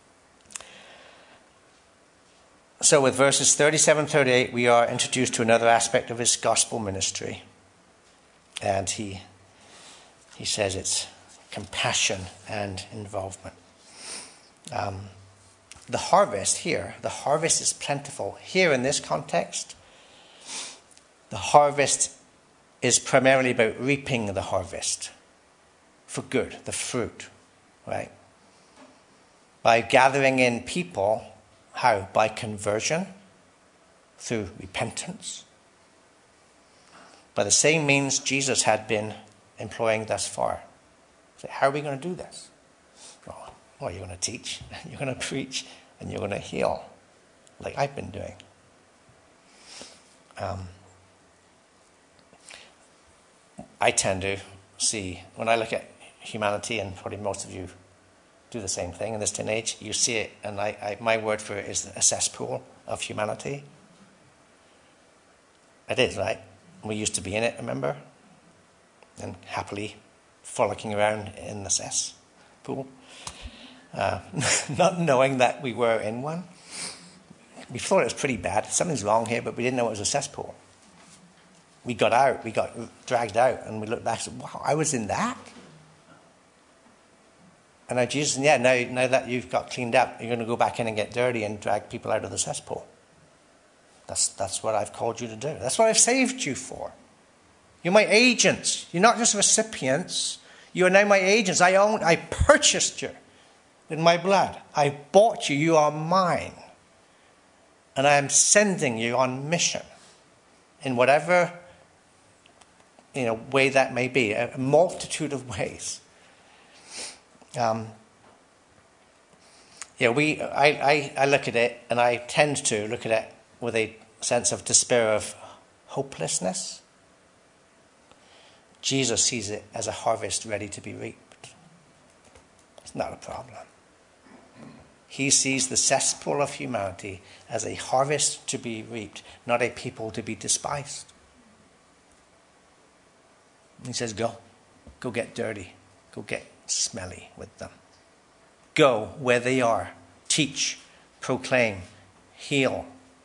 So with verses thirty-seven and thirty-eight, we are introduced to another aspect of his gospel ministry. And he, he says it's compassion and involvement. Um, the harvest here, the harvest is plentiful. Here in this context, the harvest is primarily about reaping the harvest for good, the fruit, right? By gathering in people, how? By conversion, through repentance. By the same means Jesus had been employing thus far. So how are we going to do this? Well, well, you're going to teach, you're going to preach, and you're going to heal, like I've been doing. Um, I tend to see, when I look at humanity, and probably most of you do the same thing in this day and age, you see it, and I, I, my word for it is a cesspool of humanity. It is, right? We used to be in it, remember? And happily frolicking around in the cesspool. Uh, not knowing that we were in one. We thought it was pretty bad. Something's wrong here, but we didn't know it was a cesspool. We got out, we got dragged out, and we looked back and said, wow, I was in that? And now Jesus said, yeah, now, now that you've got cleaned up, you're going to go back in and get dirty and drag people out of the cesspool. That's, that's what I've called you to do. That's what I've saved you for. You're my agents. You're not just recipients. You are now my agents. I own, I purchased you with my blood. I bought you. You are mine. And I am sending you on mission in whatever, you know, way that may be, a multitude of ways. Um, yeah, we. I, I, I look at it, and I tend to look at it with a sense of despair, of hopelessness. Jesus sees it as a harvest ready to be reaped. It's not a problem. He sees the cesspool of humanity as a harvest to be reaped, not a people to be despised. He says, go. Go get dirty. Go get smelly with them. Go where they are. Teach, proclaim, heal,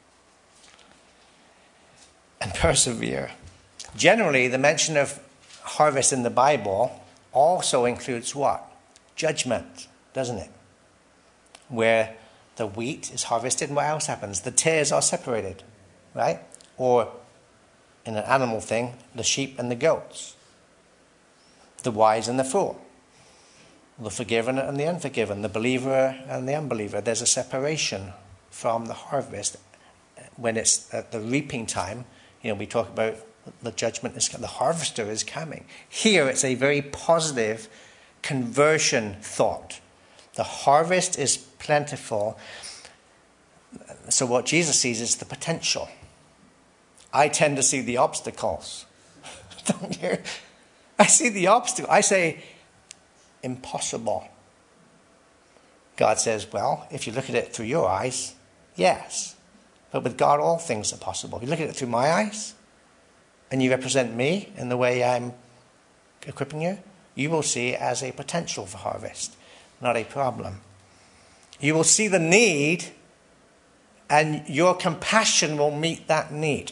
and persevere. Generally, the mention of harvest in the Bible also includes what? Judgment, doesn't it? Where the wheat is harvested, and what else happens? The tares are separated, right? Or, in an animal thing, the sheep and the goats. The wise and the fool. The forgiven and the unforgiven. The believer and the unbeliever. There's a separation from the harvest. When it's at the reaping time, you know, we talk about the judgment is coming. The harvester is coming. Here it's a very positive conversion thought. The harvest is plentiful. So what Jesus sees is the potential. I tend to see the obstacles. Don't you? I see the obstacle. I say, impossible. God says, well, if you look at it through your eyes, yes. But with God, all things are possible. If you look at it through my eyes, and you represent me in the way I'm equipping you, you will see it as a potential for harvest, not a problem. You will see the need, and your compassion will meet that need.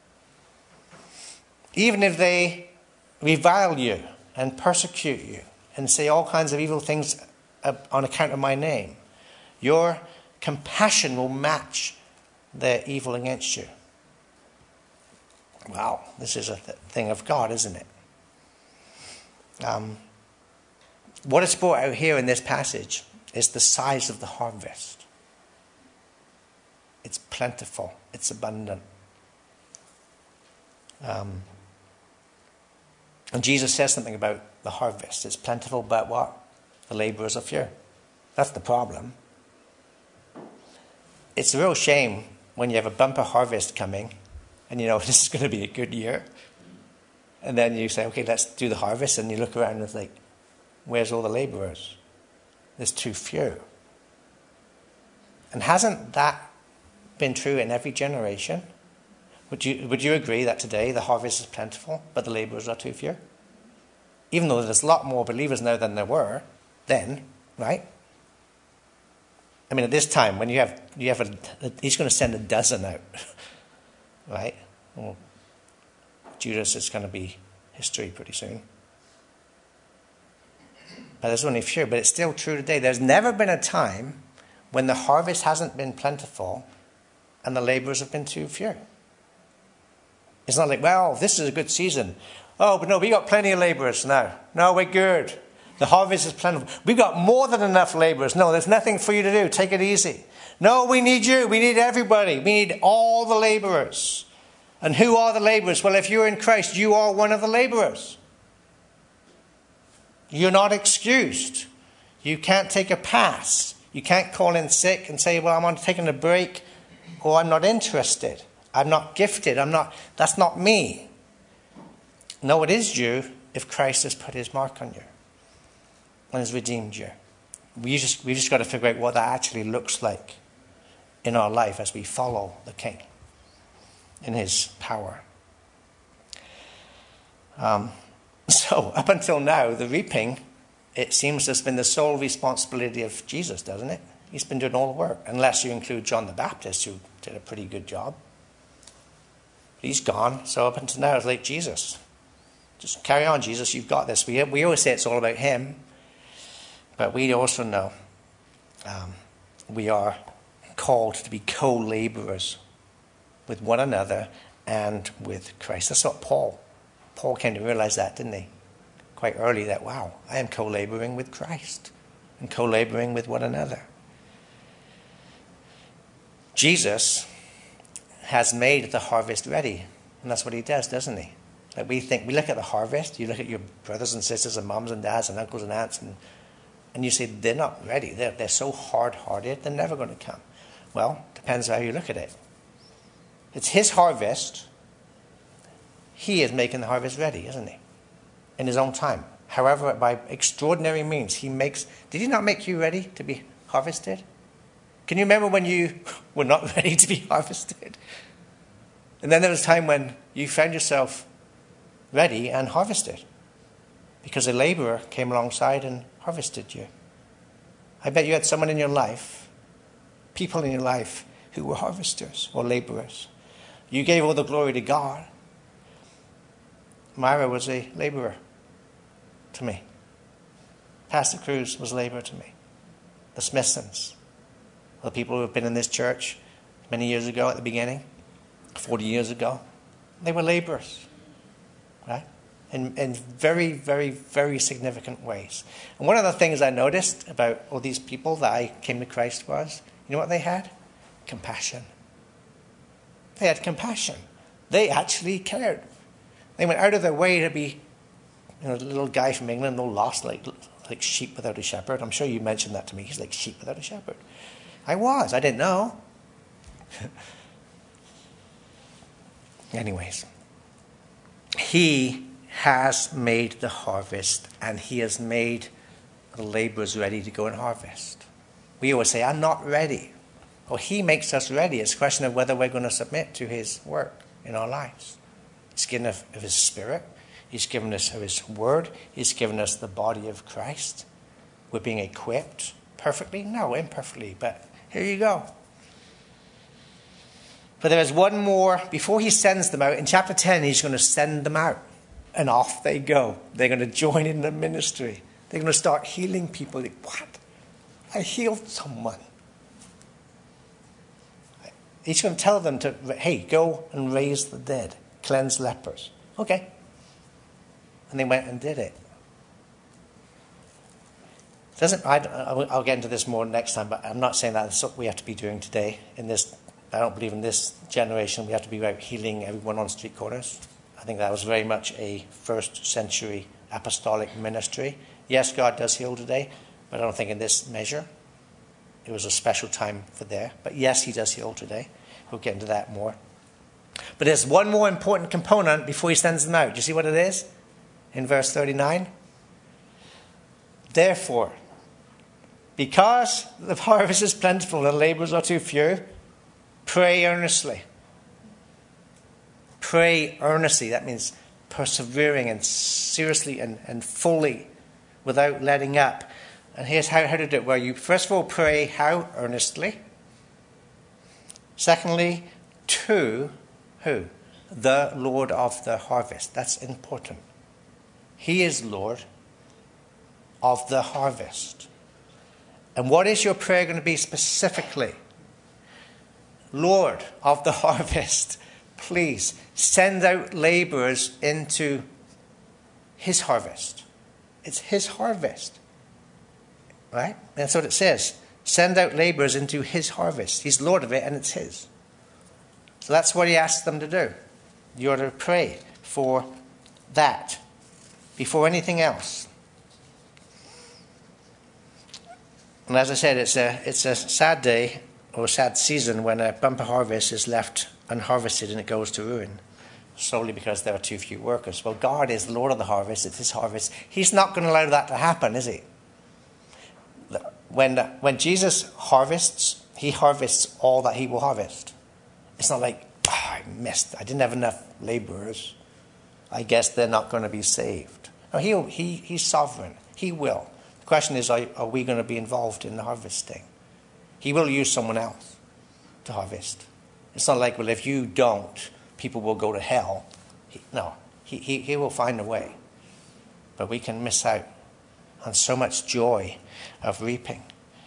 Even if they revile you and persecute you and say all kinds of evil things on account of my name, your compassion will match their evil against you. Wow, this is a th- thing of God, isn't it? Um, what is brought out here in this passage is the size of the harvest. It's plentiful. It's abundant. Um, and Jesus says something about the harvest. It's plentiful, but what? The laborers are few. That's the problem. It's a real shame when you have a bumper harvest coming and you know this is going to be a good year. And then you say, okay, let's do the harvest. And you look around and it's like, where's all the laborers? There's too few. And hasn't that been true in every generation? Would you, would you agree that today the harvest is plentiful, but the laborers are too few? Even though there's a lot more believers now than there were then, right? I mean, at this time, when you have, you have a, he's going to send a dozen out, right? Well, Judas is going to be history pretty soon. But there's only a few, but it's still true today. There's never been a time when the harvest hasn't been plentiful and the laborers have been too few. It's not like, well, this is a good season. Oh, but no, we got plenty of laborers now. No, we're good. The harvest is plentiful. We've got more than enough laborers. No, there's nothing for you to do. Take it easy. No, we need you. We need everybody. We need all the laborers. And who are the laborers? Well, if you're in Christ, you are one of the laborers. You're not excused. You can't take a pass. You can't call in sick and say, well, I'm taking a break, or I'm not interested. I'm not gifted. I'm not. That's not me. No, it is you if Christ has put his mark on you and has redeemed you. We just, we've just got to figure out what that actually looks like in our life as we follow the King in his power. Um, so up until now, the reaping, it seems, has been the sole responsibility of Jesus, doesn't it? He's been doing all the work, unless you include John the Baptist, who did a pretty good job. He's gone, so up until now, it's like Jesus. Just carry on, Jesus, you've got this. We, we always say it's all about him. But we also know um, we are called to be co-laborers with one another and with Christ. That's what Paul, Paul came to realize that, didn't he? Quite early, that, wow, I am co-laboring with Christ and co-laboring with one another. Jesus has made the harvest ready. And that's what he does, doesn't he? Like we think, we look at the harvest, you look at your brothers and sisters and mums and dads and uncles and aunts, and, and you say, they're not ready. They're, they're so hard-hearted, they're never going to come. Well, depends how you look at it. It's his harvest. He is making the harvest ready, isn't he? In his own time. However, by extraordinary means, he makes... Did he not make you ready to be harvested? Can you remember when you were not ready to be harvested? And then there was a time when you found yourself ready and harvested because a laborer came alongside and harvested you. I bet you had someone in your life, people in your life who were harvesters or laborers. You gave all the glory to God. Myra was a laborer to me. Pastor Cruz was a laborer to me. The Smithsons, the people who have been in this church many years ago at the beginning, forty years ago, they were laborers, right? In, in very, very, very significant ways. And one of the things I noticed about all these people that I came to Christ was, you know what they had? Compassion. They had compassion. They actually cared. They went out of their way to be, you know, the little guy from England, all lost like, like sheep without a shepherd. I'm sure you mentioned that to me. He's like sheep without a shepherd. I was. I didn't know. Anyways, he has made the harvest, and he has made the laborers ready to go and harvest. We always say, I'm not ready. Well, he makes us ready. It's a question of whether we're going to submit to his work in our lives. He's given us of his Spirit. He's given us of his word. He's given us the body of Christ. We're being equipped perfectly? No, imperfectly, but here you go. But there is one more. Before he sends them out, in chapter ten, he's going to send them out. And off they go. They're going to join in the ministry. They're going to start healing people. Like, what? I healed someone. He's going to tell them to, hey, go and raise the dead. Cleanse lepers. Okay. And they went and did it. Doesn't I, I'll get into this more next time, but I'm not saying that that's what we have to be doing today. In this, I don't believe in this generation we have to be out healing everyone on street corners. I think that was very much a first century apostolic ministry. Yes, God does heal today, but I don't think in this measure. It was a special time for there. But yes, he does heal today. We'll get into that more. But there's one more important component before he sends them out. Do you see what it is? In verse thirty-nine. Therefore, because the harvest is plentiful and the laborers are too few, pray earnestly. Pray earnestly. That means persevering and seriously and, and fully without letting up. And here's how, how to do it. Where you first of all pray how? Earnestly. Secondly, to who? The Lord of the harvest. That's important. He is Lord of the harvest. And what is your prayer going to be specifically? Lord of the harvest, please send out laborers into his harvest. It's his harvest. Right? That's what it says. Send out laborers into his harvest. He's Lord of it and it's his. So that's what he asks them to do. You are to pray for that before anything else. And as I said, it's a, it's a sad day or a sad season when a bumper harvest is left unharvested and it goes to ruin solely because there are too few workers. Well, God is the Lord of the harvest. It's his harvest. He's not going to allow that to happen, is he? When, when Jesus harvests, he harvests all that he will harvest. It's not like, oh, I missed. I didn't have enough laborers. I guess they're not going to be saved. No, he'll, he, he's sovereign. He will. The question is, are, are we going to be involved in the harvesting? He will use someone else to harvest. It's not like, well, if you don't, people will go to hell. He, no, he, he, he will find a way. But we can miss out and so much joy of reaping.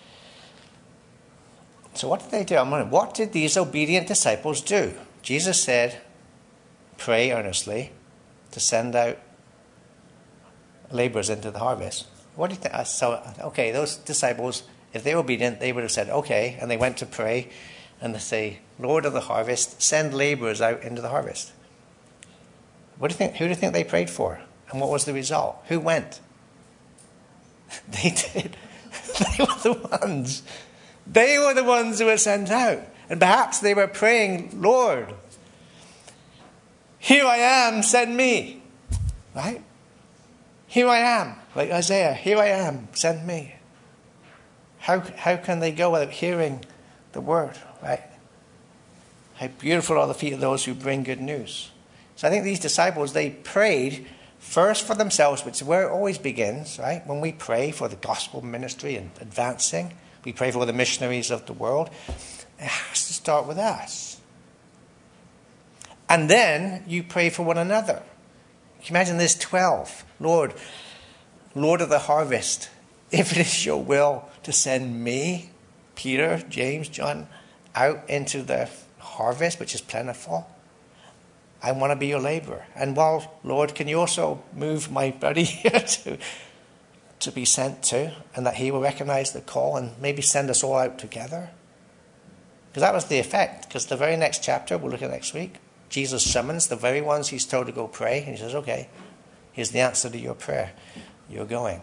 So what did they do? I'm wondering, what did these obedient disciples do? Jesus said, pray earnestly to send out laborers into the harvest. What do you think? So, okay, those disciples, if they were obedient, they would have said, okay, and they went to pray, and they say, Lord of the harvest, send laborers out into the harvest. What do you think? Who do you think they prayed for? And what was the result? Who went? They did. They were the ones. They were the ones who were sent out. And perhaps they were praying, Lord, here I am, send me. Right? Here I am. Like Isaiah, here I am, send me. How, how can they go without hearing the word? Right? How beautiful are the feet of those who bring good news. So I think these disciples, they prayed first for themselves, which is where it always begins, right? When we pray for the gospel ministry and advancing, we pray for the missionaries of the world. It has to start with us. And then you pray for one another. Can you imagine this twelve? Lord, Lord of the harvest, if it is your will to send me, Peter, James, John, out into the harvest, which is plentiful, I want to be your laborer. And while, Lord, can you also move my buddy here to, to be sent to, and that he will recognize the call and maybe send us all out together? Because that was the effect. Because the very next chapter, we'll look at next week, Jesus summons the very ones he's told to go pray. And he says, okay, here's the answer to your prayer. You're going.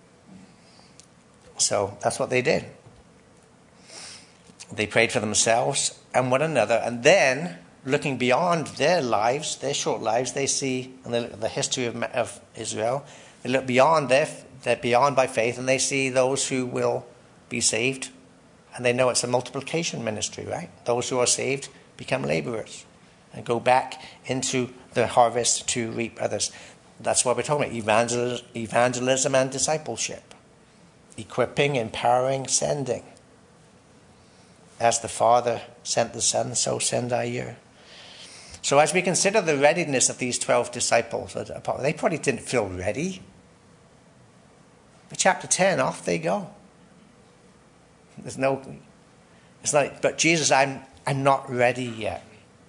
So that's what they did. They prayed for themselves and one another. And then, looking beyond their lives, their short lives, they see, and they look at the history of, of Israel, they look beyond their, they're beyond by faith, and they see those who will be saved. And they know it's a multiplication ministry, right? Those who are saved become laborers and go back into the harvest to reap others. That's what we're talking about, evangelism, evangelism and discipleship. Equipping, empowering, sending. As the Father sent the Son, so send I you. So as we consider the readiness of these twelve disciples, they probably didn't feel ready. But chapter ten, off they go. There's no, it's not, but Jesus, I'm, I'm not ready yet.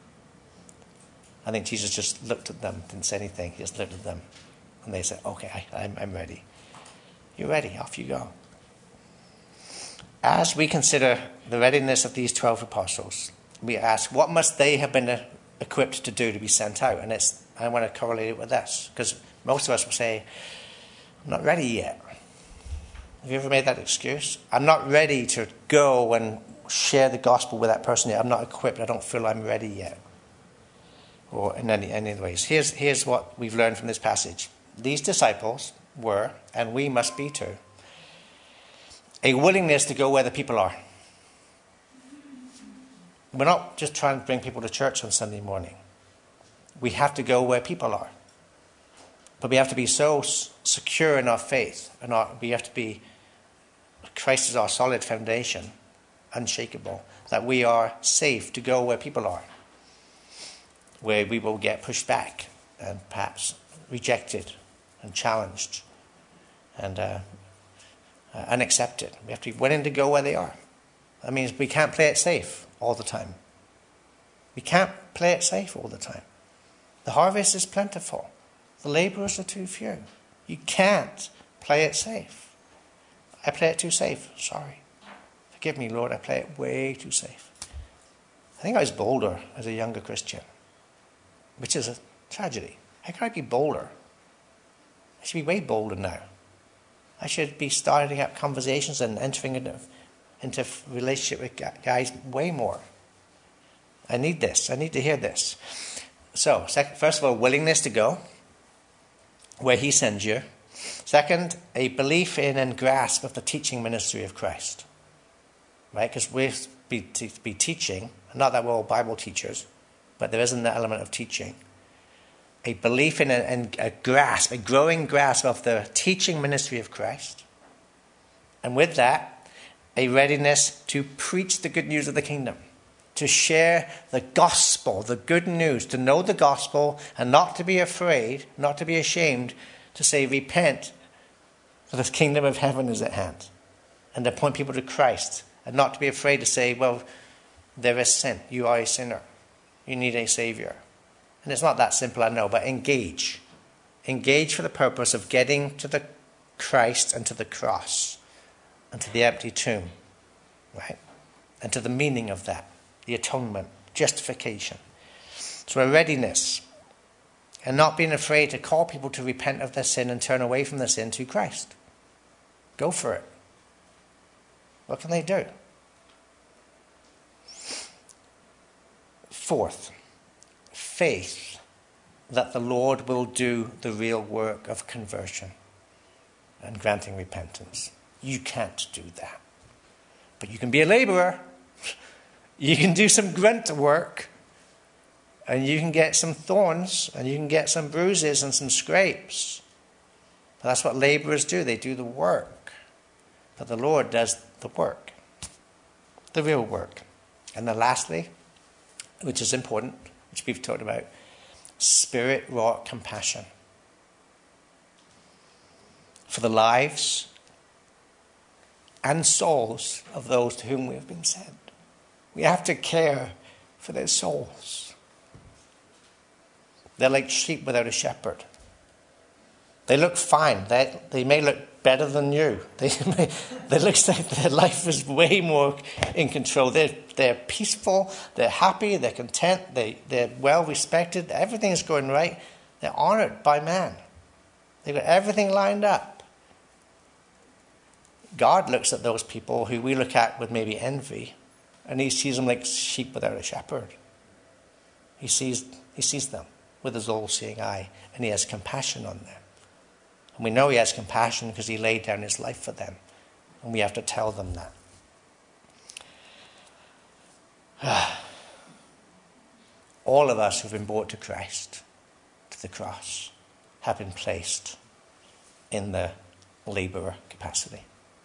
I think Jesus just looked at them, didn't say anything. He just looked at them. And they said, okay, I, I'm, I'm ready. You're ready, off you go. As we consider the readiness of these twelve apostles, we ask, what must they have been equipped to do to be sent out? And it's, I want to correlate it with this, because most of us will say, I'm not ready yet. Have you ever made that excuse? I'm not ready to go and share the gospel with that person yet. I'm not equipped. I don't feel I'm ready yet. Or in any, any ways. Here's, here's what we've learned from this passage. These disciples were, and we must be too, a willingness to go where the people are. We're not just trying to bring people to church on Sunday morning. We have to go where people are. But we have to be so secure in our faith, and our, we have to be, Christ is our solid foundation, unshakable, that we are safe to go where people are, where we will get pushed back and perhaps rejected and challenged and uh, uh, unaccepted. We have to be willing to go where they are. That means we can't play it safe all the time. We can't play it safe all the time. The harvest is plentiful. The laborers are too few. You can't play it safe. I play it too safe. Sorry. Forgive me, Lord. I play it way too safe. I think I was bolder as a younger Christian, which is a tragedy. How can I be bolder? I should be way bolder now. I should be starting up conversations and entering into, into relationship with guys way more. I need this. I need to hear this. So, second, first of all, willingness to go where he sends you. Second, a belief in and grasp of the teaching ministry of Christ. Right? Because we'll be, to be teaching, not that we're all Bible teachers, but there is an element of teaching. A belief in and a, a grasp, a growing grasp of the teaching ministry of Christ. And with that, a readiness to preach the good news of the kingdom. To share the gospel, the good news, to know the gospel and not to be afraid, not to be ashamed, to say, repent. For the kingdom of heaven is at hand. And to point people to Christ. And not to be afraid to say, well, there is sin. You are a sinner. You need a Savior. And it's not that simple, I know, but engage. Engage for the purpose of getting to the Christ and to the cross. And to the empty tomb. Right? And to the meaning of that. The atonement. Justification. So a readiness. And not being afraid to call people to repent of their sin and turn away from their sin to Christ. Go for it. What can they do? Fourth, faith that the Lord will do the real work of conversion and granting repentance. You can't do that. But you can be a laborer. You can do some grunt work. And you can get some thorns, and you can get some bruises and some scrapes. But that's what laborers do. They do the work. But the Lord does the work. The real work. And then lastly, which is important, which we've talked about, Spirit-wrought compassion. For the lives and souls of those to whom we have been sent. We have to care for their souls. They're like sheep without a shepherd. They look fine. They, they may look better than you. They, may, they look like their life is way more in control. They're, they're peaceful. They're happy. They're content. They, they're well respected. Everything's going right. They're honored by man. They've got everything lined up. God looks at those people who we look at with maybe envy, and he sees them like sheep without a shepherd. He sees, he sees them with his all-seeing eye, and he has compassion on them. And we know he has compassion because he laid down his life for them, and we have to tell them that. All of us who've been brought to Christ, to the cross, have been placed in the laborer capacity.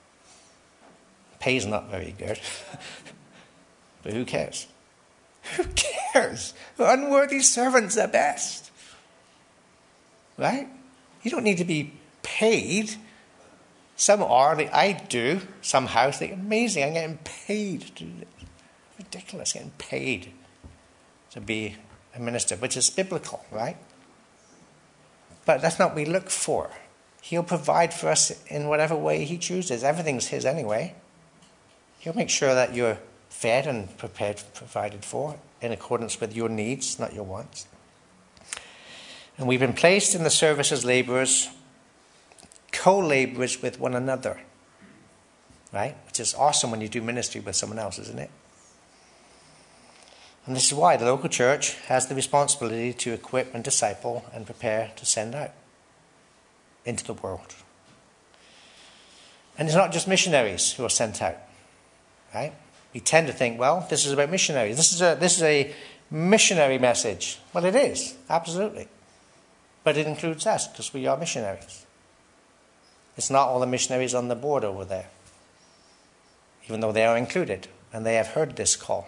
Pay's not very good, but who cares? Who cares? Unworthy servants are best. Right? You don't need to be paid. Some are, like I do, somehow think, amazing, I'm getting paid to do this. Ridiculous, getting paid to be a minister, which is biblical, right? But that's not what we look for. He'll provide for us in whatever way he chooses. Everything's his anyway. He'll make sure that you're fed and prepared, provided for in accordance with your needs, not your wants. And we've been placed in the service as laborers, co-laborers with one another. Right? Which is awesome when you do ministry with someone else, isn't it? And this is why the local church has the responsibility to equip and disciple and prepare to send out into the world. And it's not just missionaries who are sent out. Right? We tend to think, well, this is about missionaries. This is a this is a missionary message. Well, it is, absolutely. But it includes us, because we are missionaries. It's not all the missionaries on the board over there, even though they are included, and they have heard this call.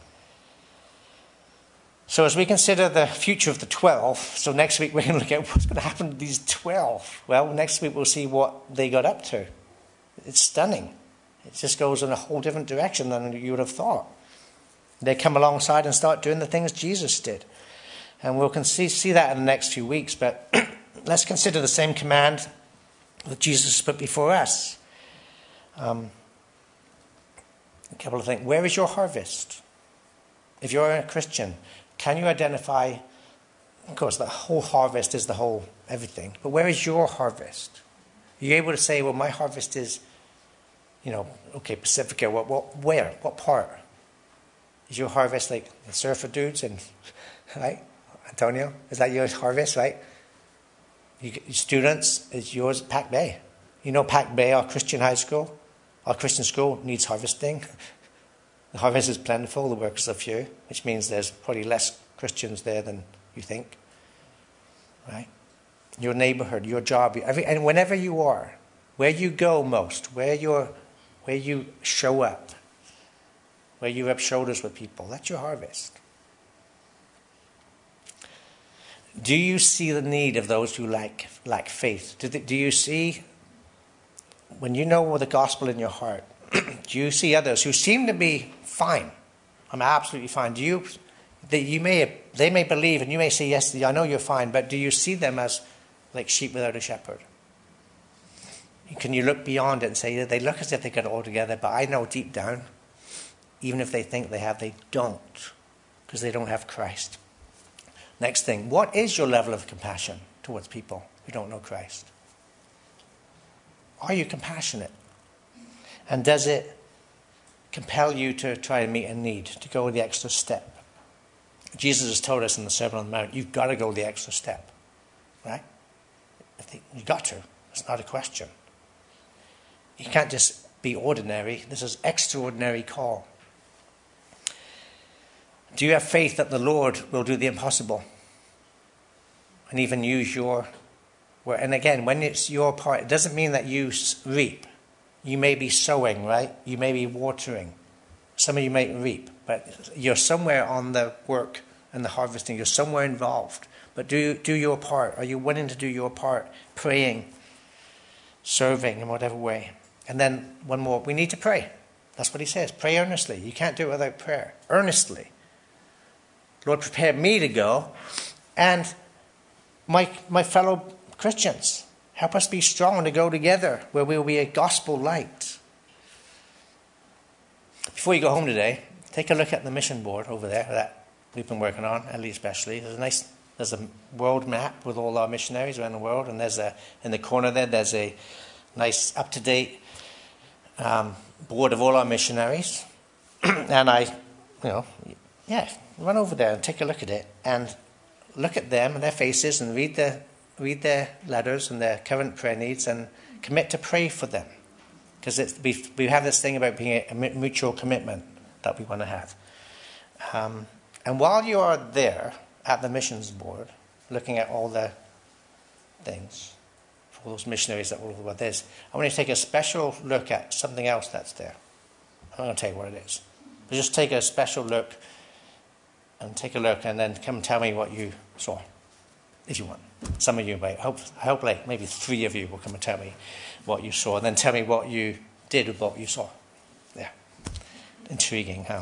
So as we consider the future of the twelve, so next week we're going to look at what's going to happen to these twelve. Well, next week we'll see what they got up to. It's stunning. It just goes in a whole different direction than you would have thought. They come alongside and start doing the things Jesus did. And we'll see, see that in the next few weeks. But let's consider the same command that Jesus put before us. Um, a couple of things. Where is your harvest? If you're a Christian, can you identify, of course, the whole harvest is the whole everything. But where is your harvest? Are you able to say, well, my harvest is, you know, okay, Pacifica, what, what, where, what part? Is your harvest like the surfer dudes and, right? Antonio, is that your harvest, right? You, students, is yours Pac Bay? You know Pac Bay, our Christian high school, our Christian school needs harvesting. The harvest is plentiful, the workers are few, which means there's probably less Christians there than you think, right? Your neighborhood, your job, every, and whenever you are, where you go most, where you're, where you show up, where you rub shoulders with people, that's your harvest. Do you see the need of those who lack, lack faith? Do, they, do you see when you know the gospel in your heart, do you see others who seem to be fine? I'm absolutely fine. Do you, they, you may, they may believe and you may say, yes, I know you're fine, but do you see them as like sheep without a shepherd? Can you look beyond it and say, they look as if they got it all together, but I know deep down, even if they think they have, they don't, because they don't have Christ. Next thing, what is your level of compassion towards people who don't know Christ? Are you compassionate? And does it compel you to try and meet a need, to go the extra step? Jesus has told us in the Sermon on the Mount, you've got to go the extra step, right? I think you've got to. It's not a question. You can't just be ordinary. This is extraordinary call. Do you have faith that the Lord will do the impossible and even use your word? And again, when it's your part, it doesn't mean that you reap. You may be sowing, right? You may be watering. Some of you may reap, but you're somewhere on the work and the harvesting. You're somewhere involved. But do, do your part. Are you willing to do your part? Praying, serving in whatever way. And then one more, we need to pray. That's what he says. Pray earnestly. You can't do it without prayer. Earnestly. Lord, prepare me to go. And my, my fellow Christians, help us be strong to go together where we will be a gospel light. Before you go home today, take a look at the mission board over there that we've been working on, Ellie especially. There's a nice, there's a world map with all our missionaries around the world, and there's a, in the corner there, there's a nice up-to-date um, board of all our missionaries. And I, you know, yeah, run over there and take a look at it and look at them and their faces and read their, read their letters and their current prayer needs and commit to pray for them. Because we, we have this thing about being a mutual commitment that we want to have. Um, and while you are there at the missions board, looking at all the things, for all those missionaries that were all about this, I want you to take a special look at something else that's there. I'm not going to tell you what it is. But just take a special look and take a look and then come and tell me what you saw, if you want. Some of you might, I hope, I hope like maybe three of you will come and tell me what you saw, and then tell me what you did with what you saw. Yeah. Intriguing, huh?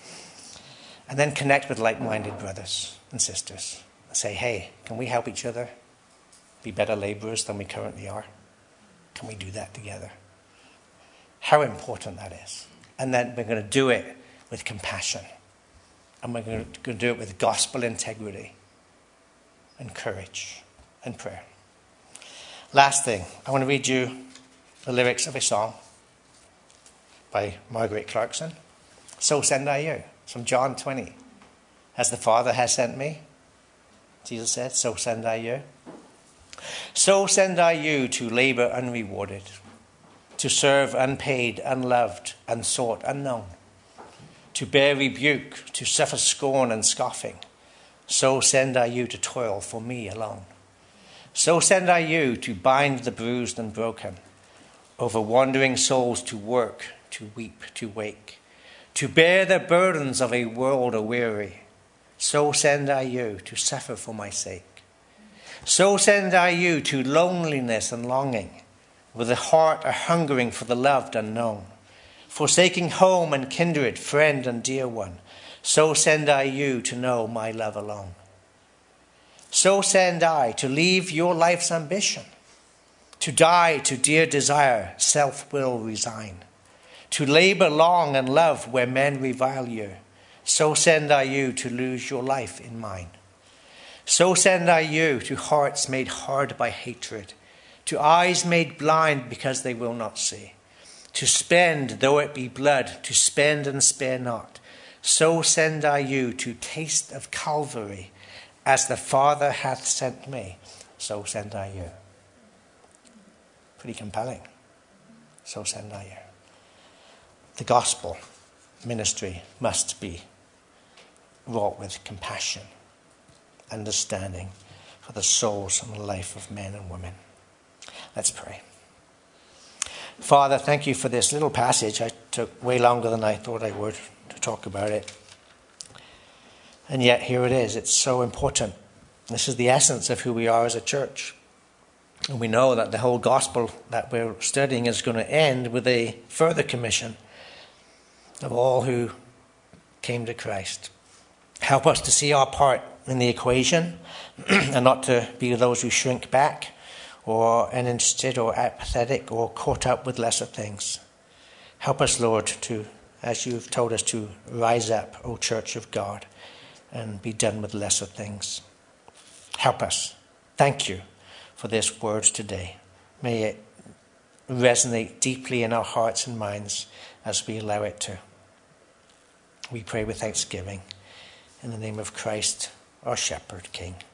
And then connect with like-minded brothers and sisters. And say, hey, can we help each other be better laborers than we currently are? Can we do that together? How important that is. And then we're going to do it with compassion. And we're going to do it with gospel integrity and courage and prayer. Last thing, I want to read you the lyrics of a song by Margaret Clarkson. So send I you. It's from John twenty. As the Father has sent me, Jesus said, so send I you. So send I you to labor unrewarded, to serve unpaid, unloved, unsought, unknown, to bear rebuke, to suffer scorn and scoffing. So send I you to toil for me alone. So send I you to bind the bruised and broken, over wandering souls to work, to weep, to wake, to bear the burdens of a world aweary. So send I you to suffer for my sake. So send I you to loneliness and longing, with a heart a hungering for the loved unknown, forsaking home and kindred, friend and dear one. So send I you to know my love alone. So send I to leave your life's ambition, to die to dear desire, self-will resign, to labor long and love where men revile you. So send I you to lose your life in mine. So send I you to hearts made hard by hatred, to eyes made blind because they will not see, to spend, though it be blood, to spend and spare not. So send I you to taste of Calvary, as the Father hath sent me, so send I you. Pretty compelling. So send I you. The gospel ministry must be wrought with compassion, understanding for the souls and the life of men and women. Let's pray. Father, thank you for this little passage. I took way longer than I thought I would to talk about it. And yet here it is. It's so important. This is the essence of who we are as a church. And we know that the whole gospel that we're studying is going to end with a further commission of all who came to Christ. Help us to see our part in the equation and not to be those who shrink back or uninterested or apathetic or caught up with lesser things. Help us, Lord, to, as you've told us, to rise up, O Church of God, and be done with lesser things. Help us. Thank you for this word today. May it resonate deeply in our hearts and minds as we allow it to. We pray with thanksgiving in the name of Christ, our Shepherd King.